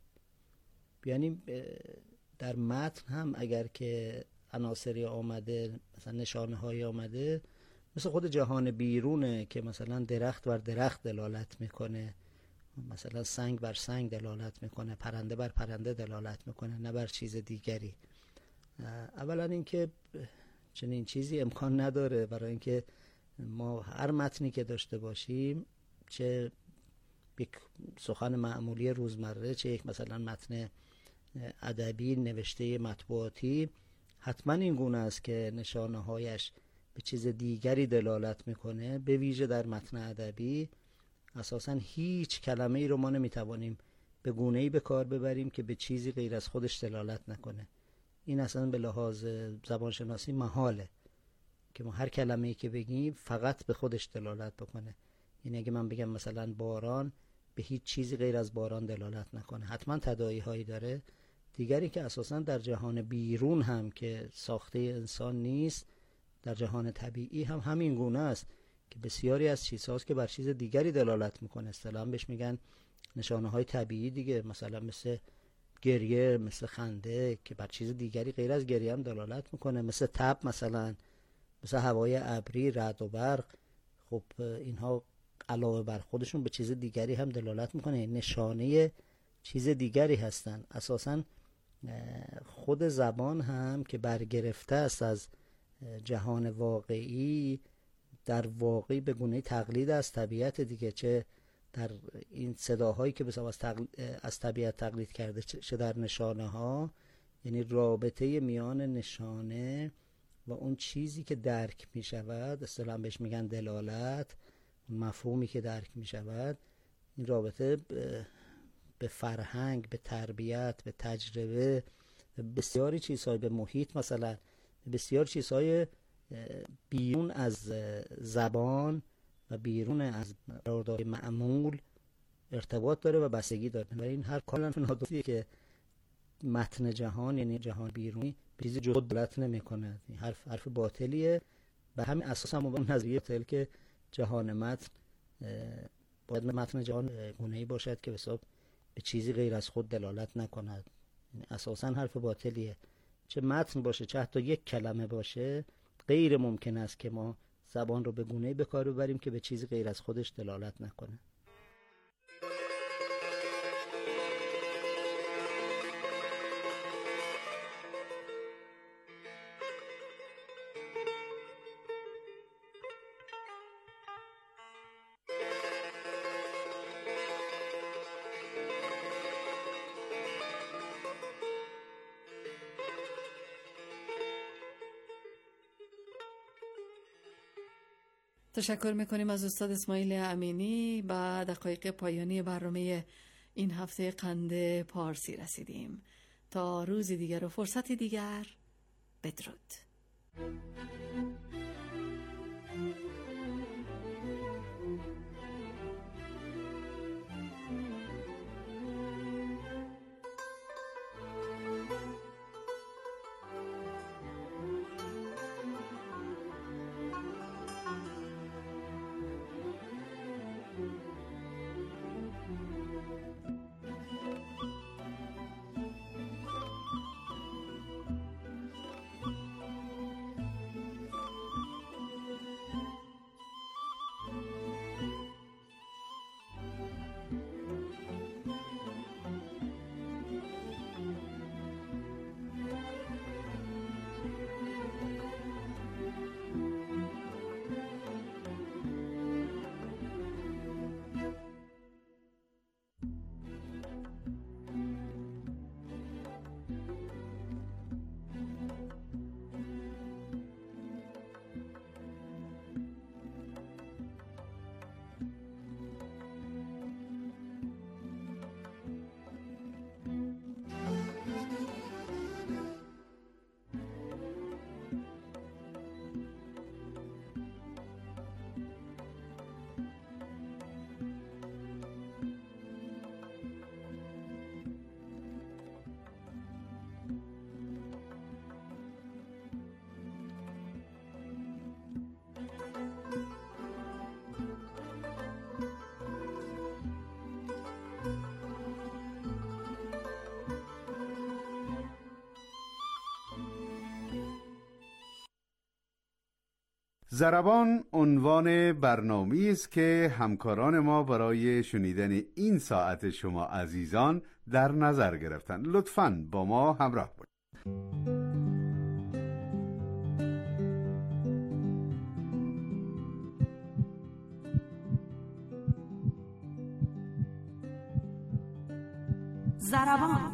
یعنی در متن هم اگر که عناصری آمده، مثلا نشانه های آمده، مثل خود جهان بیرونه که مثلا درخت بر درخت دلالت میکنه، مثلا سنگ بر سنگ دلالت میکنه، پرنده بر پرنده دلالت میکنه، نه بر چیز دیگری. اولا اینکه چنین چیزی امکان نداره، برای اینکه ما هر متنی که داشته باشیم، چه یک سخن معمولی روزمره، چه یک مثلا متن ادبی نوشته مطبوعاتی، حتما این گونه است که نشانه هایش به چیز دیگری دلالت میکنه. به ویژه در متن ادبی اساسا هیچ کلمه ای رو ما نمیتوانیم به گونه ای به کار ببریم که به چیزی غیر از خودش دلالت نکنه. این اصلا به لحاظ زبانشناسی محاله که ما هر کلمه ای که بگیم فقط به خودش دلالت بکنه. یعنی اگه من بگم مثلا باران، به هیچ چیزی غیر از باران دلالت نکنه، حتما تداعی هایی داره. دیگری که اساسا در جهان بیرون هم که ساخته انسان نیست، در جهان طبیعی هم همین گونه است که بسیاری از چیزهاست که بر چیز دیگری دلالت میکنه. اصطلاحاً بهش میگن نشانه های طبیعی دیگه، مثلا مثل گریه، مثل خنده که بر چیز دیگری غیر از گریه هم دلالت میکنه، مثل تب، مثلا مثل هوای ابری، رعد و برق. خب اینها علاوه بر خودشون به چیز دیگری هم دلالت میکنه، نشانه چیز دیگری هستن. اساساً خود زبان هم که برگرفته است از جهان واقعی، در واقعی به گونه تقلید از طبیعت دیگه، چه در این صداهایی که بسیار از, تقل... از طبیعت تقلید کرده، چه در نشانه ها، یعنی رابطه میان نشانه و اون چیزی که درک می شود، اصطلاحاً بهش میگن دلالت، مفهومی که درک می شود، این رابطه به فرهنگ، به تربیت، به تجربه، به بسیاری چیزهای، به محیط، مثلا بسیار چیزهای بیرون از زبان و بیرون از قرارداد معمول ارتباط داره و بستگی داره. و این هر کاملا نادرستیه که متن جهان، یعنی جهان بیرونی، به چیزی جز دلالت نمی‌کنه. این حرف حرف باطلیه. به همین اساس هم اون نظریه باطل که جهان متن باید متن جهان گونه‌ای باشد که به حساب به چیزی غیر از خود دلالت نکند. یعنی اساساً حرف باطلیه. چه متن باشه، چه حتی یک کلمه باشه، غیر ممکن است که ما زبان رو به گونه‌ای به کار ببریم که به چیزی غیر از خودش دلالت نکنه. تشکر میکنیم از استاد اسماعیل امینی. با دقایق پایانی برنامه این هفته قند پارسی رسیدیم. تا روزی دیگر و فرصتی دیگر، بدرود. ضربان عنوان برنامه‌ای است که همکاران ما برای شنیدن این ساعت شما عزیزان در نظر گرفتند. لطفاً با ما همراه باشید. ضربان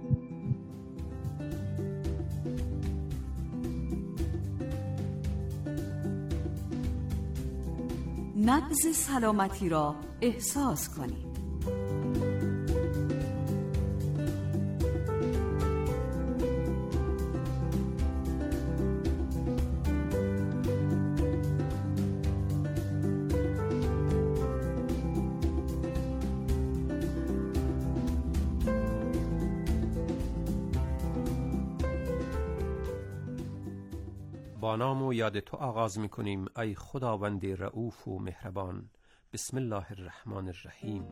نبض سلامتی را احساس کنید. با نام و یاد تو آغاز می‌کنیم ای خداوند رؤوف و مهربان. بسم الله الرحمن الرحیم.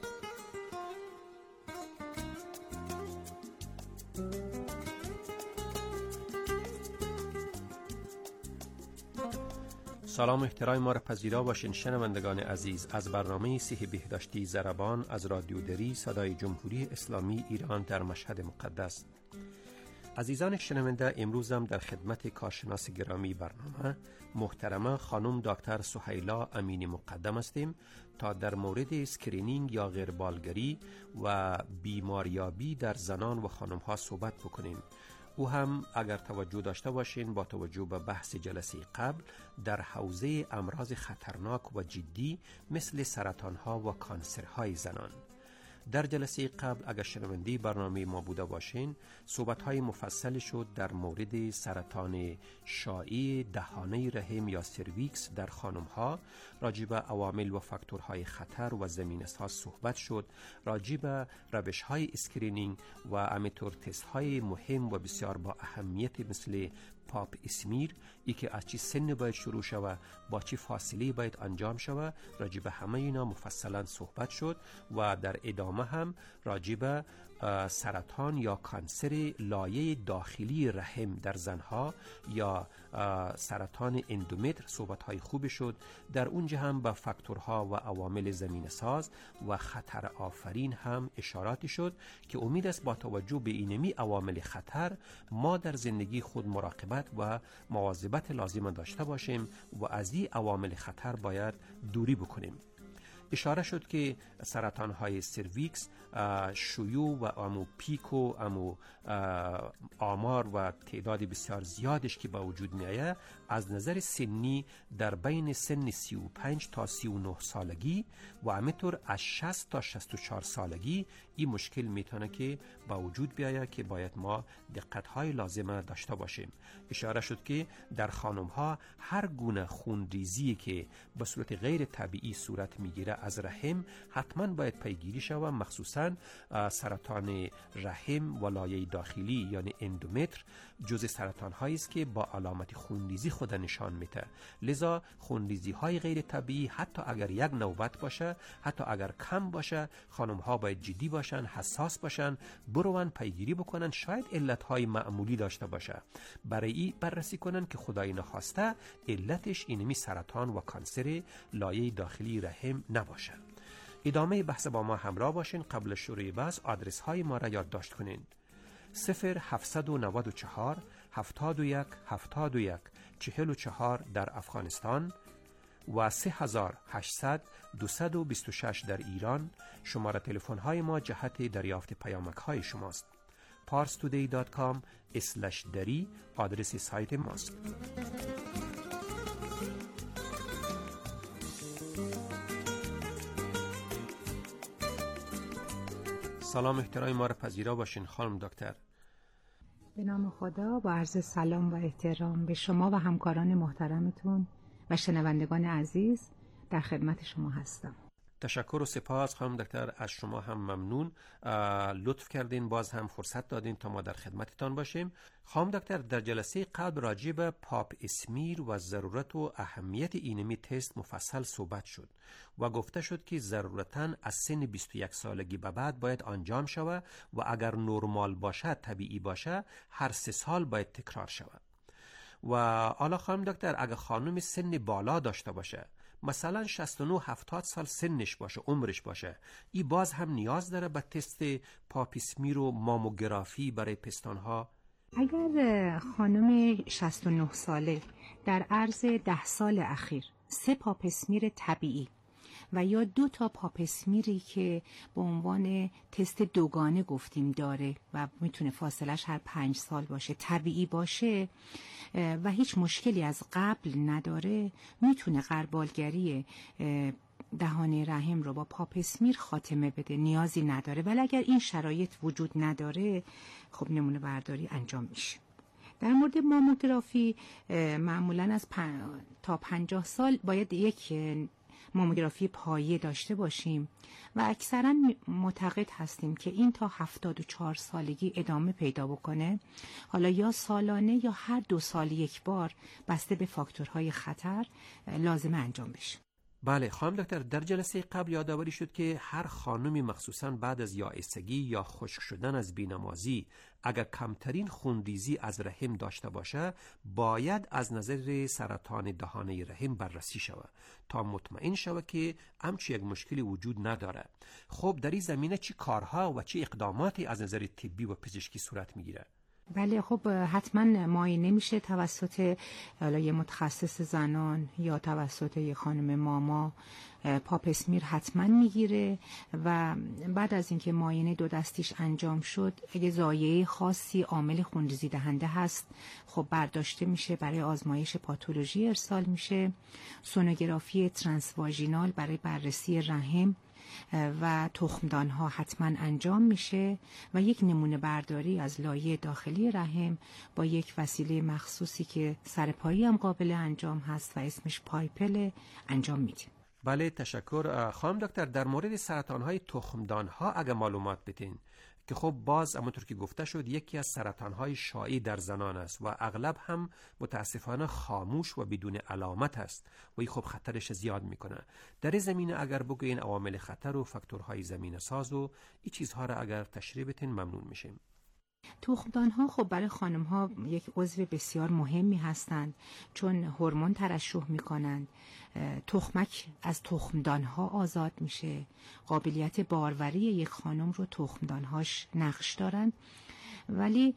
سلام احترام ما را پذیرا باشین شنوندگان عزیز از برنامه صحیح بهداشتی ضربان از رادیو دری صدای جمهوری اسلامی ایران در مشهد مقدس. عزیزان شنونده، امروز هم در خدمت کارشناس گرامی برنامه محترمه خانم دکتر سهیلا امینی مقدم هستیم تا در مورد اسکرینینگ یا غیربالگری و بیماریابی در زنان و خانم ها صحبت بکنیم. او هم اگر توجه داشته باشین با توجه به بحث جلسه قبل در حوزه امراض خطرناک و جدی مثل سرطان ها و کانسر های زنان. در جلسه قبل اگر شنونده برنامه ما بوده باشین صحبت های مفصل شد در مورد سرطان شایع دهانه رحم یا سرویکس در خانم ها، راجع به عوامل و فاکتورهای خطر و زمینه ها صحبت شد، راجع به روش های اسکرینینگ و همینطور تست های مهم و بسیار با اهمیت مثل پاپ اسمیر، ای که از چی سن باید شروع شود، با چی فاصله باید انجام شود، راجع به همه اینا مفصلا صحبت شد و در ادامه هم راجع به سرطان یا کانسر لایه داخلی رحم در زنها یا سرطان اندومتر صحبت‌های خوبی شد. در اونجا هم به فاکتورها و عوامل زمینه ساز و خطر آفرین هم اشاراتی شد که امید است با توجه به اینمی عوامل خطر ما در زندگی خود مراقبت و مواظبت لازم داشته باشیم و از این عوامل خطر باید دوری بکنیم. اشاره شد که سرطان های سرویکس شیوع و امو پیک و امو آمار و تعداد بسیار زیادش که با وجود می آید از نظر سنی در بین سن سی و پنج تا سی و نه سالگی و همینطور از شصت تا شصت و چهار سالگی این مشکل میتونه که با وجود بیاید که باید ما دقت های لازمه داشته باشیم. اشاره شد که در خانم ها هر گونه خونریزی که به صورت غیر طبیعی صورت میگیره از رحم حتما باید پیگیری شود، مخصوصا سرطان رحم و لایه داخلی یعنی اندومتر جزء سرطان هایی است که با علامت خونریزی خود نشان میده. لذا خونریزی های غیر طبیعی حتی اگر یک نوبت باشه، حتی اگر کم باشه، خانم ها باید جدی باشن، حساس باشن، بروان پیگیری بکنن، شاید علت های معمولی داشته باشه، برای این بررسی کنن که خدای نخواسته علتش اینمی سرطان و کانسر لایه داخلی رحم نباشه. ادامه بحث با ما همراه باشین. قبل شروع بحث آدرس های ما را یادداشت کنین: صفر هفتصد و نود و چهار هفتاد و یک هفتاد و یک چهل و چهار در افغانستان و سه هزار و هشتصد دویست و بیست و شش در ایران. شماره تلفن های ما جهت دریافت پیامک های شماست. پارس تودی دات کام اسلش دری آدرس سایت ماست. سلام احترام ما را پذیرا باشین خانم دکتر. به نام خدا با عرض سلام و احترام به شما و همکاران محترمتون و شنوندگان عزیز در خدمت شما هستم. تشکر و سپاس خانم دکتر، از شما هم ممنون، لطف کردین باز هم فرصت دادین تا ما در خدمتتان باشیم. خانم دکتر، در جلسه قبل راجع به پاپ اسمیر و ضرورت و اهمیت اینمی تست مفصل صحبت شد و گفته شد که ضرورتاً از سن بیست و یک سالگی به بعد باید انجام شود و اگر نرمال باشه، طبیعی باشه، هر سه سال باید تکرار شود. و حالا خانم دکتر اگر خانم سن بالا داشته باشه، مثلا شصت و نه هفتاد سال سنش باشه، عمرش باشه، این باز هم نیاز داره به تست پاپ اسمیر و ماموگرافی برای پستانها؟ اگر خانم شصت و نه ساله در عرض ده سال اخیر سه پاپ اسمیر طبیعی و یا دو تا پاپ اسمیری که به عنوان تست دوگانه گفتیم داره و میتونه فاصلش هر پنج سال باشه طبیعی باشه و هیچ مشکلی از قبل نداره، میتونه غربالگری دهانه رحم رو با پاپ اسمیر خاتمه بده، نیازی نداره. ولی اگر این شرایط وجود نداره خب نمونه برداری انجام میشه. در مورد ماموگرافی معمولا از پن... تا پنجاه سال باید یک ماموگرافی پایه داشته باشیم و اکثرا معتقد هستیم که این تا هفتاد و چهار سالگی ادامه پیدا بکنه، حالا یا سالانه یا هر دو سال یک بار بسته به فاکتورهای خطر لازم انجام بشه. بله خانم دکتر، در جلسه قبل یادآوری شد که هر خانمی مخصوصاً بعد از یائسگی یا خشک شدن از بینمازی اگر کمترین خونریزی از رحم داشته باشه باید از نظر سرطان دهانه رحم بررسی شود تا مطمئن شود که همچی یک مشکلی وجود نداره. خب در این زمینه چی کارها و چی اقداماتی از نظر طبی و پزشکی صورت میگیره؟ بله خب حتما معاینه میشه توسط حالا یه متخصص زنان یا توسط یه خانم ماما. پاپ اسمیر حتما میگیره و بعد از اینکه معاینه دو دستیش انجام شد اگه ضایعه خاصی عامل خونریزی دهنده هست خب برداشته میشه، برای آزمایش پاتولوژی ارسال میشه. سونوگرافی ترانسواژینال برای بررسی رحم و تخمدان ها حتما انجام میشه و یک نمونه برداری از لایه داخلی رحم با یک وسیله مخصوصی که سرپایی هم قابل انجام هست و اسمش پایپل انجام میدیم. بله تشکر. خانم دکتر در مورد سرطان های تخمدان ها اگه معلومات بدین که خب باز همونطور که گفته شد یکی از سرطان های شایع در زنان است و اغلب هم متاسفانه خاموش و بدون علامت است و این خب خطرش زیاد میکنه. در این زمینه اگر بگوین عوامل خطر و فاکتورهای زمینه ساز و این چیزها را اگر تشریح بدین ممنون میشیم. تخمدان ها خب برای خانم ها یک عضو بسیار مهمی هستند چون هورمون ترشح می کنند. تخمک از تخمدان ها آزاد میشه. قابلیت باروری یک خانم رو تخمدان هاش نقش دارند. ولی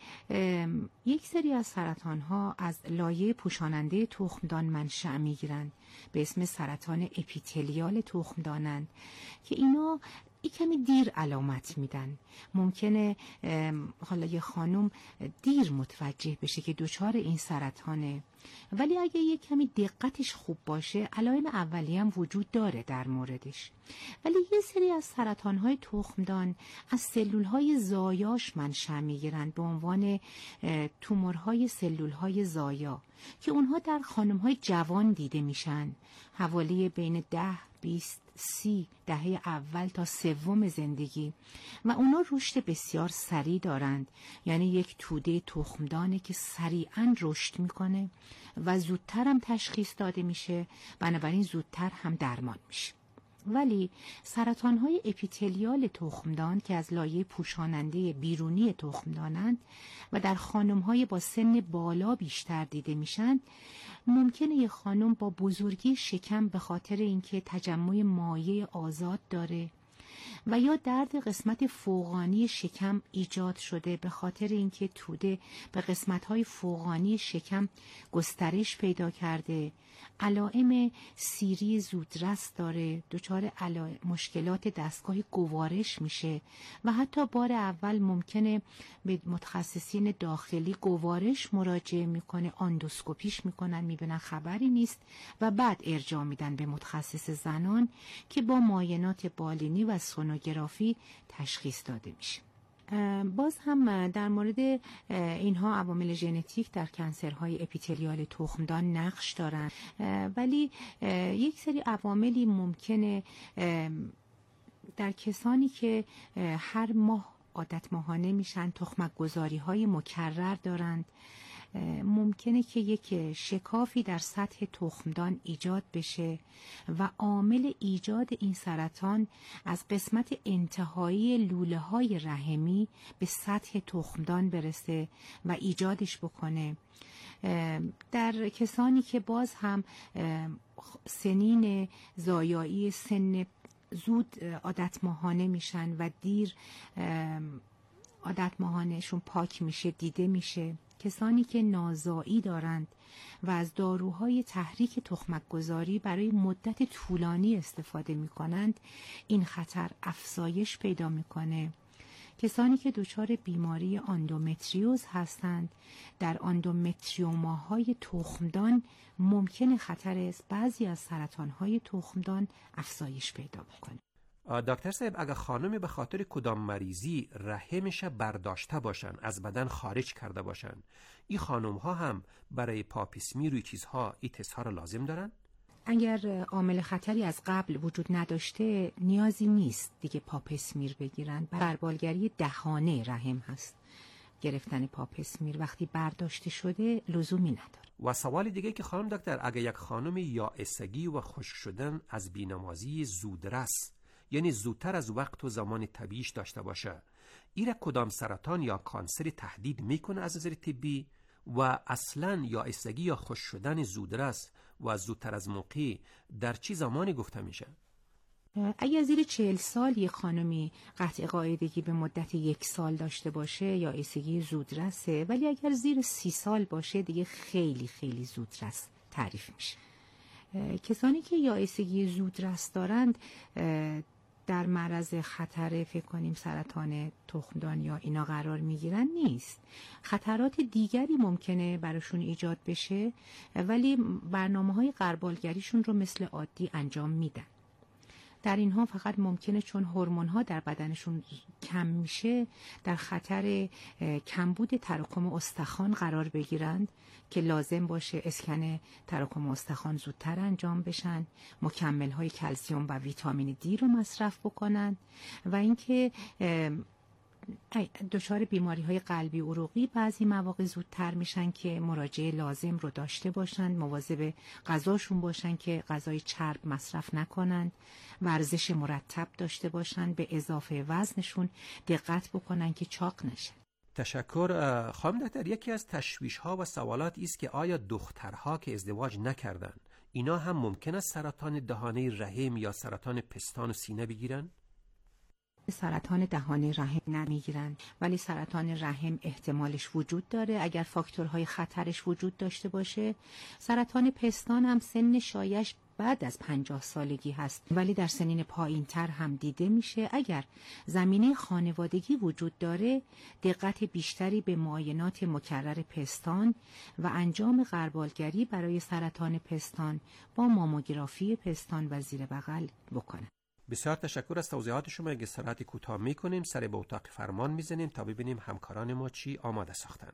یک سری از سرطان ها از لایه پوشاننده تخمدان منشأ میگیرند به اسم سرطان اپیتلیال تخمدانند که اینا ای کمی دیر علامت میدن. ممکنه حالا یه خانم دیر متوجه بشه که دچار این سرطانه، ولی اگه یه کمی دقتش خوب باشه علائم اولیه هم وجود داره در موردش. ولی یه سری از سرطان‌های تخمدان از سلول‌های زایاش منشأ میگیرن به عنوان تومورهای سلول‌های زایا که اونها در خانم‌های جوان دیده میشن، حوالی بین ده، بیست، سی دهه اول تا سوم زندگی و اونا رشد بسیار سریع دارند. یعنی یک توده تخمدانه که سریعاً رشد میکنه و زودتر هم تشخیص داده میشه، بنابراین زودتر هم درمان میشه. ولی سرطان‌های اپیتلیال تخمدان که از لایه پوشاننده بیرونی تخمدانند و در خانم‌های با سن بالا بیشتر دیده میشن، ممکنه یک خانم با بزرگی شکم به خاطر اینکه تجمع مایع آزاد داره و یا درد قسمت فوقانی شکم ایجاد شده به خاطر اینکه توده به قسمت‌های فوقانی شکم گسترش پیدا کرده، علائم سیری زودرس داره، دچار مشکلات دستگاه گوارش میشه و حتی بار اول ممکنه به متخصصین داخلی گوارش مراجعه میکنه، آندوسکوپیش میکنن، میبینن خبری نیست و بعد ارجاع میدن به متخصص زنان که با معاینات بالینی و سونوگرافی تشخیص داده میشه. باز هم در مورد اینها عوامل ژنتیک در کنسرهای اپیتلیال تخمدان نقش دارن، ولی یک سری عواملی ممکنه در کسانی که هر ماه عادت ماهانه میشن، تخمک گذاری های مکرر دارند، ممکنه که یک شکافی در سطح تخمدان ایجاد بشه و عامل ایجاد این سرطان از قسمت انتهایی لوله های رحمی به سطح تخمدان برسه و ایجادش بکنه. در کسانی که باز هم سنین زایایی سن زود عادت ماهانه میشن و دیر عادت ماهانهشون پاک میشه، دیده میشه، کسانی که نازایی دارند و از داروهای تحریک تخمک گذاری برای مدت طولانی استفاده می کنند، این خطر افزایش پیدا میکنه. کسانی که دچار بیماری اندومتریوز هستند، در اندومتریوماهای تخمدان ممکن خطر از بعضی از سرطانهای تخمدان افزایش پیدا بکنه. دکتر صاحب اگر خانمی به خاطر کدام مریضی رحمش برداشته باشن، از بدن خارج کرده باشن، این خانم ها هم برای پاپسمیر روی چیزها این تست ها را لازم دارن؟ اگر عامل خطری از قبل وجود نداشته نیازی نیست دیگه پاپسمیر بگیرن. بربالگری دهانه رحم هست گرفتن پاپسمیر، وقتی برداشته شده لزومی نداره. و سوال دیگه که خانم دکتر، اگر یک خانم یائسگی و خشک شدن از بینمازی زودرس، یعنی زودتر از وقت و زمان طبیعیش داشته باشه، این را کدام سرطان یا کانسر تهدید میکنه از نظر طبی و اصلا یائسگی یا خشک شدن زودرس و زودتر از موقع در چی زمانی گفته میشه؟ اگر زیر چهل سال یک خانمی قطع قاعدگی به مدت یک سال داشته باشه یا یائسگی زودرسه، ولی اگر زیر سی سال باشه دیگه خیلی خیلی زودرس تعریف میشه. کسانی که یائسگی زودرس دارند در معرض خطر فکر کنیم سرطان تخمدان یا اینا قرار میگیرن نیست. خطرات دیگری ممکنه براشون ایجاد بشه ولی برنامه‌های غربالگریشون رو مثل عادی انجام میدن. در اینها فقط ممکنه چون هورمون‌ها در بدنشون کم میشه در خطر کمبود تراکم استخوان قرار بگیرند که لازم باشه اسکن تراکم استخوان زودتر انجام بشن، مکمل‌های کلسیم و ویتامین دی رو مصرف بکنن و اینکه دچار بیماری‌های قلبی عروقی بعضی مواقع زودتر میشن که مراجعه لازم رو داشته باشن، مواظب غذاشون باشن که غذای چرب مصرف نکنن، ورزش مرتب داشته باشن، به اضافه وزنشون دقت بکنن که چاق نشن. تشکر. خانم دکتر، یکی از تشویش‌ها و سوالات است که آیا دخترها که ازدواج نکردن اینا هم ممکن است سرطان دهانه رحم یا سرطان پستان و سینه بگیرن؟ سرطان دهانه رحم نمیگیرن ولی سرطان رحم احتمالش وجود داره اگر فاکتورهای خطرش وجود داشته باشه. سرطان پستان هم سن شایعش بعد از پنجاه سالگی هست ولی در سنین پایین تر هم دیده میشه. اگر زمینه خانوادگی وجود داره دقت بیشتری به معاینات مکرر پستان و انجام غربالگری برای سرطان پستان با ماموگرافی پستان و زیر بغل بکنه. بسیار تشکر از توضیحات شما. اگه استراحت کوتاه میکنیم سر به اتاق فرمان میزنیم تا ببینیم همکاران ما چی آماده ساختن.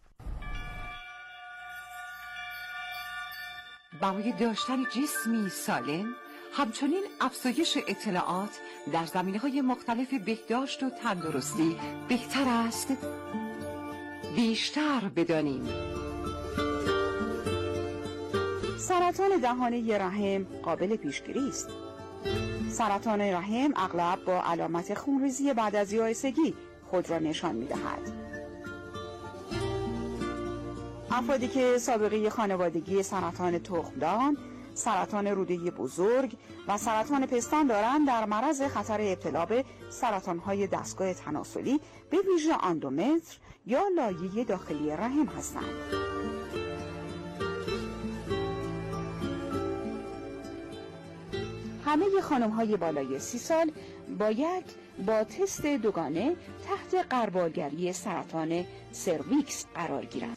برای داشتن جسمی سالم همچنین افزایش اطلاعات در زمینه‌های مختلف بهداشت و تندرستی بهتر است بیشتر بدانیم. سرطان دهانه رحم قابل پیشگیری است. سرطان رحم اغلب با علامت خونریزی بعد از یائسگی خود را نشان می‌دهد. افرادی که سابقه خانوادگی سرطان تخمدان، سرطان روده بزرگ و سرطان پستان دارند در معرض خطر ابتلا به سرطان‌های دستگاه تناسلی به ویژه اندومتر یا لایه داخلی رحم هستند. همه خانم‌های بالای سی سال باید با تست دوگانه تحت غربالگری سرطان سرویکس قرار گیرند.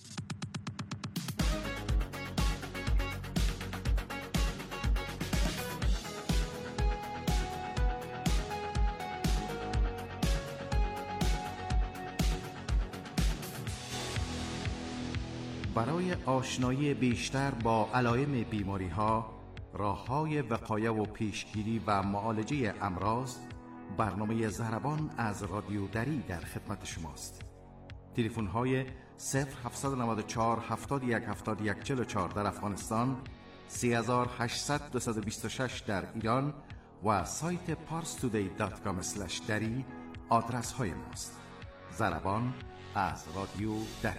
برای آشنایی بیشتر با علائم بیماری‌ها، راه‌های وقایه و پیشگیری و معالجه امراض، برنامه ضربان از رادیو دری در خدمت شماست. تلفن‌های صفر هفت نه چهار هفت یک هفت یک چهار چهار در افغانستان، سه هشت صفر صفر دو دو شش در ایران و سایت پارس تودی دات کام اسلش دری آدرس های ماست. ضربان از رادیو دری.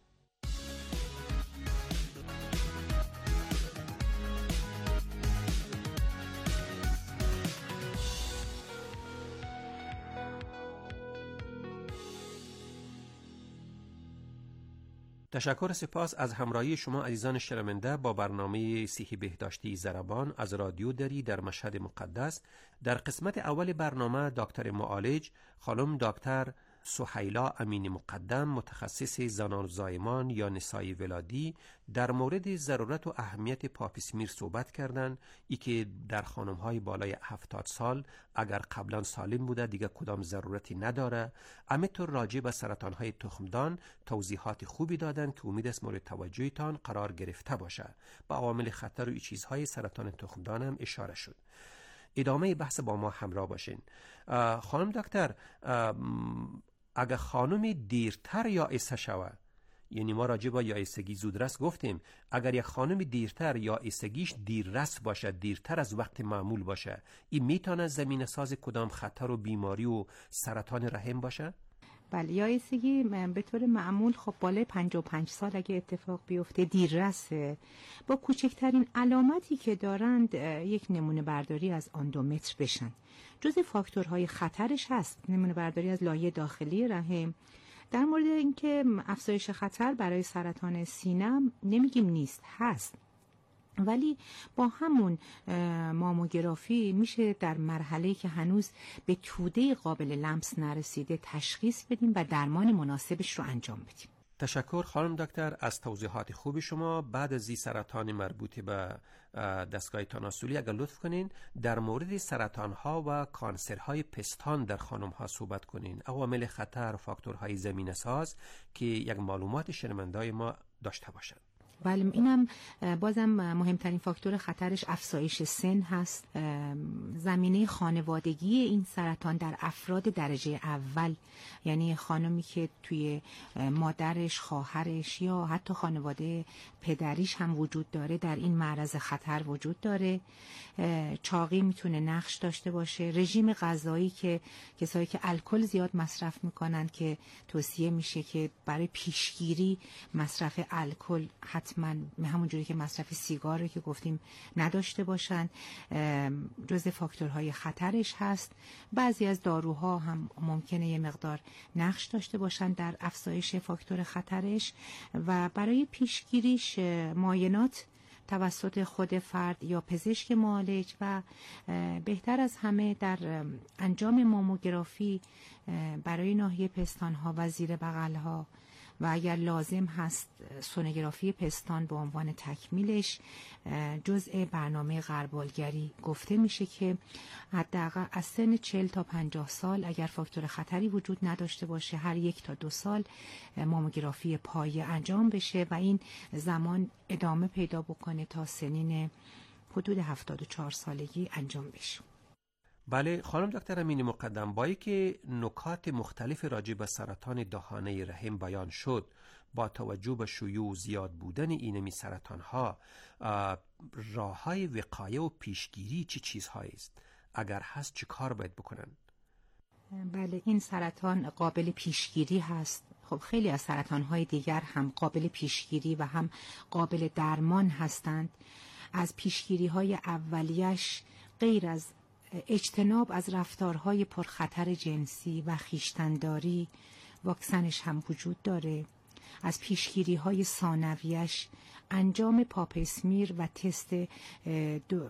تشکر سپاس از همراهی شما عزیزان شنونده با برنامه صحی بهداشتی ضربان از رادیو دری در مشهد مقدس. در قسمت اول برنامه دکتر معالج خانم دکتر سهیلا امینی مقدم متخصص زنان زایمان یا نسای ولادی در مورد ضرورت و اهمیت پاپیسمیر صحبت کردند. ای که در خانم‌های بالای هفتاد سال اگر قبلا سالم بوده دیگه کدام ضرورتی نداره. همینطور راجع به سرطان‌های تخمدان توضیحات خوبی دادن که امید است مورد توجهتان قرار گرفته باشه. با عوامل خطر و این چیزهای سرطان تخمدان هم اشاره شد. ادامه بحث با ما همراه باشین. خانم دکتر، اگه خانم دیرتر یائسه شوه، یعنی ما راجع با یائسگی زودرس گفتیم، اگر یک خانم دیرتر یائسگیش دیررس باشه، دیرتر از وقت معمول باشه، این میتونه زمینه ساز کدام خطر و بیماری و سرطان رحم باشه؟ بله یائسگی به طور معمول خب بالای پنجاه و پنج سال اگه اتفاق بیفته دیررسه. با کوچکترین علامتی که دارند یک نمونه برداری از اندومتر بشن. جزء فاکتورهای خطرش هست نمونه برداری از لایه داخلی رحم. در مورد اینکه افزایش خطر برای سرطان سینه نمیگیم نیست، هست، ولی با همون ماموگرافی میشه در مرحله‌ای که هنوز به توده قابل لمس نرسیده تشخیص بدیم و درمان مناسبش رو انجام بدیم. تشکر خانم دکتر از توضیحات خوب شما. بعد از این سرطان مربوط به دستگاه تناسلی اگر لطف کنین در مورد سرطان ها و کانسرهای پستان در خانم ها صحبت کنین، عوامل خطر و فاکتورهای زمینه ساز که یک معلومات شنوندای ما داشته باشند. بله اینم بازم مهمترین فاکتور خطرش افزایش سن هست. زمینه خانوادگی این سرطان در افراد درجه اول، یعنی خانمی که توی مادرش، خواهرش یا حتی خانواده پدریش هم وجود داره، در این معرض خطر وجود داره. چاقی میتونه نقش داشته باشه. رژیم غذایی که کسایی که الکل زیاد مصرف میکنن که توصیه میشه که برای پیشگیری مصرف الکل حتما همونجوری که مصرف سیگار رو که گفتیم نداشته باشن، جزء فاکتورهای خطرش هست. بعضی از داروها هم ممکنه یه مقدار نقش داشته باشن در افزایش فاکتور خطرش و برای پیشگیریش معاینات توسط خود فرد یا پزشک معالج و بهتر از همه در انجام ماموگرافی برای ناحیه پستانها و زیر بغلها و اگر لازم هست سونوگرافی پستان به عنوان تکمیلش جزء برنامه غربالگری گفته میشه که حداقل از سن چهل تا پنجاه سال اگر فاکتور خطری وجود نداشته باشه هر یک تا دو سال ماموگرافی پایه انجام بشه و این زمان ادامه پیدا بکنه تا سنین حدود هفتاد و چهار سالگی انجام بشه. بله خانم دکتر امینی مقدم، بایی که نکات مختلف راجع به سرطان دهانه رحم بیان شد، با توجه به شیوع و زیاد بودن اینمی سرطان ها راه های وقایه و پیشگیری چه چیزهایی است؟ اگر هست چه کار باید بکنن؟ بله این سرطان قابل پیشگیری هست. خب خیلی از سرطان های دیگر هم قابل پیشگیری و هم قابل درمان هستند. از پیشگیری های اولیش غیر از اجتناب از رفتارهای پرخطر جنسی و خویشتن‌داری واکسنش هم وجود داره. از پیشگیری‌های ثانویش انجام پاپ اسمیر و تست دو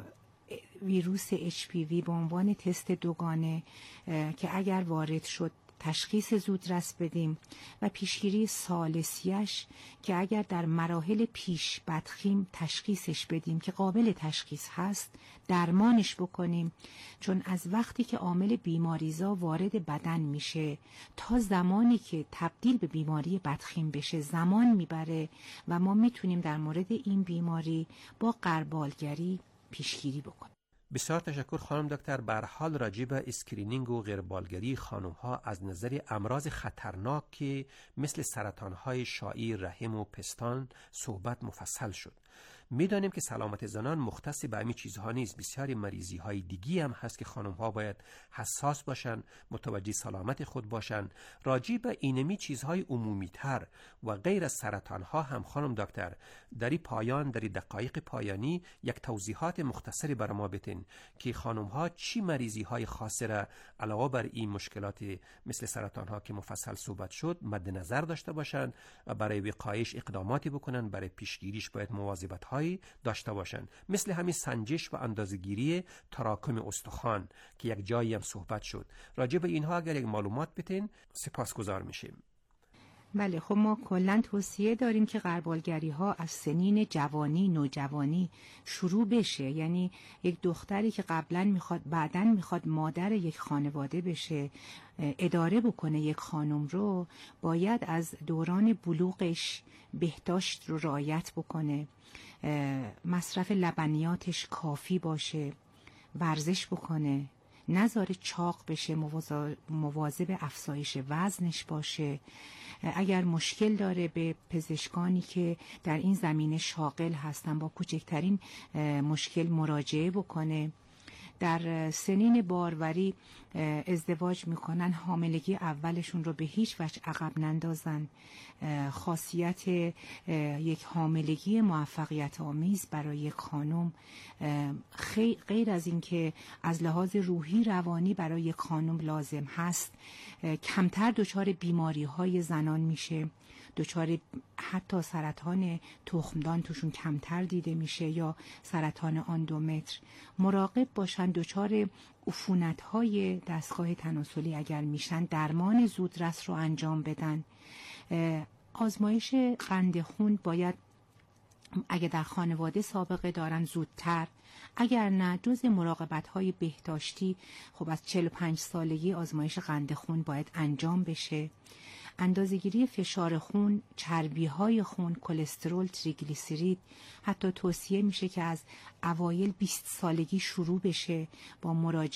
ویروس اچ پی وی به عنوان تست دوگانه که اگر وارد شد تشخیص زودرس بدیم و پیشگیری ثالثیش که اگر در مراحل پیش بدخیم تشخیصش بدیم که قابل تشخیص هست درمانش بکنیم، چون از وقتی که عامل بیماریزا وارد بدن میشه تا زمانی که تبدیل به بیماری بدخیم بشه زمان میبره و ما میتونیم در مورد این بیماری با غربالگری پیشگیری بکنیم. بسیار تشکر خانم دکتر. به هر حال راجع به اسکرینینگ و غیربالگری خانم ها از نظر امراض خطرناک که مثل سرطان های شایع رحم و پستان صحبت مفصل شد. میدانیم که سلامت زنان مختص به همین چیزها نیست، بسیاری مریضی های دیگی هم هست که خانم ها باید حساس باشن، متوجه سلامت خود باشن. راجع به اینمی چیزهای عمومی تر و غیر از سرطان ها هم خانم دکتر در پایان در دقایق پایانی یک توضیحات مختصری برای ما بتین که خانم ها چی مریضی های خاصه را علاوه بر این مشکلات مثل سرطان ها که مفصل صحبت شد مد نظر داشته باشن، برای وقایش اقداماتی بکنن، برای پیشگیریش باید مواظبت های داشته باشند، مثل همین سنجش و اندازه‌گیری تراکم استخوان که یک جایی هم صحبت شد. راجع به اینها اگر یک معلومات بتین سپاسگزار میشیم. بله خب ما کلا توصیه داریم که غربالگری ها از سنین جوانی نوجوانی شروع بشه، یعنی یک دختری که قبلا میخواد بعدن میخواد مادر یک خانواده بشه، اداره بکنه یک خانم رو، باید از دوران بلوغش بهداشت رو رعایت بکنه، مصرف لبنیاتش کافی باشه، ورزش بکنه، نذاره چاق بشه، مواظب افزایش وزنش باشه. اگر مشکل داره به پزشکانی که در این زمینه شاغل هستن با کوچکترین مشکل مراجعه بکنه. در سنین باروری ازدواج میکنن، حاملگی اولشون رو به هیچ وجه عقب نندازن. خاصیت یک حاملگی موفقیت آمیز برای یک خانم غیر از این که از لحاظ روحی روانی برای یک خانم لازم هست، کمتر دچار بیماری های زنان میشه، دچار حتی سرطان تخمدان توشون کمتر دیده میشه یا سرطان اندومتر. مراقب باشن دچار عفونت های دستگاه تناسلی اگر میشن درمان زودرس رو انجام بدن. آزمایش قند خون باید اگه در خانواده سابقه دارن زودتر، اگر نه جز مراقبت های بهداشتی خب از چهل و پنج سالگی آزمایش قند خون باید انجام بشه. اندازه‌گیری فشار خون، چربی های خون، کلسترول، تریگلیسیرید حتی توصیه میشه که از اوایل بیست سالگی شروع بشه با مراجعه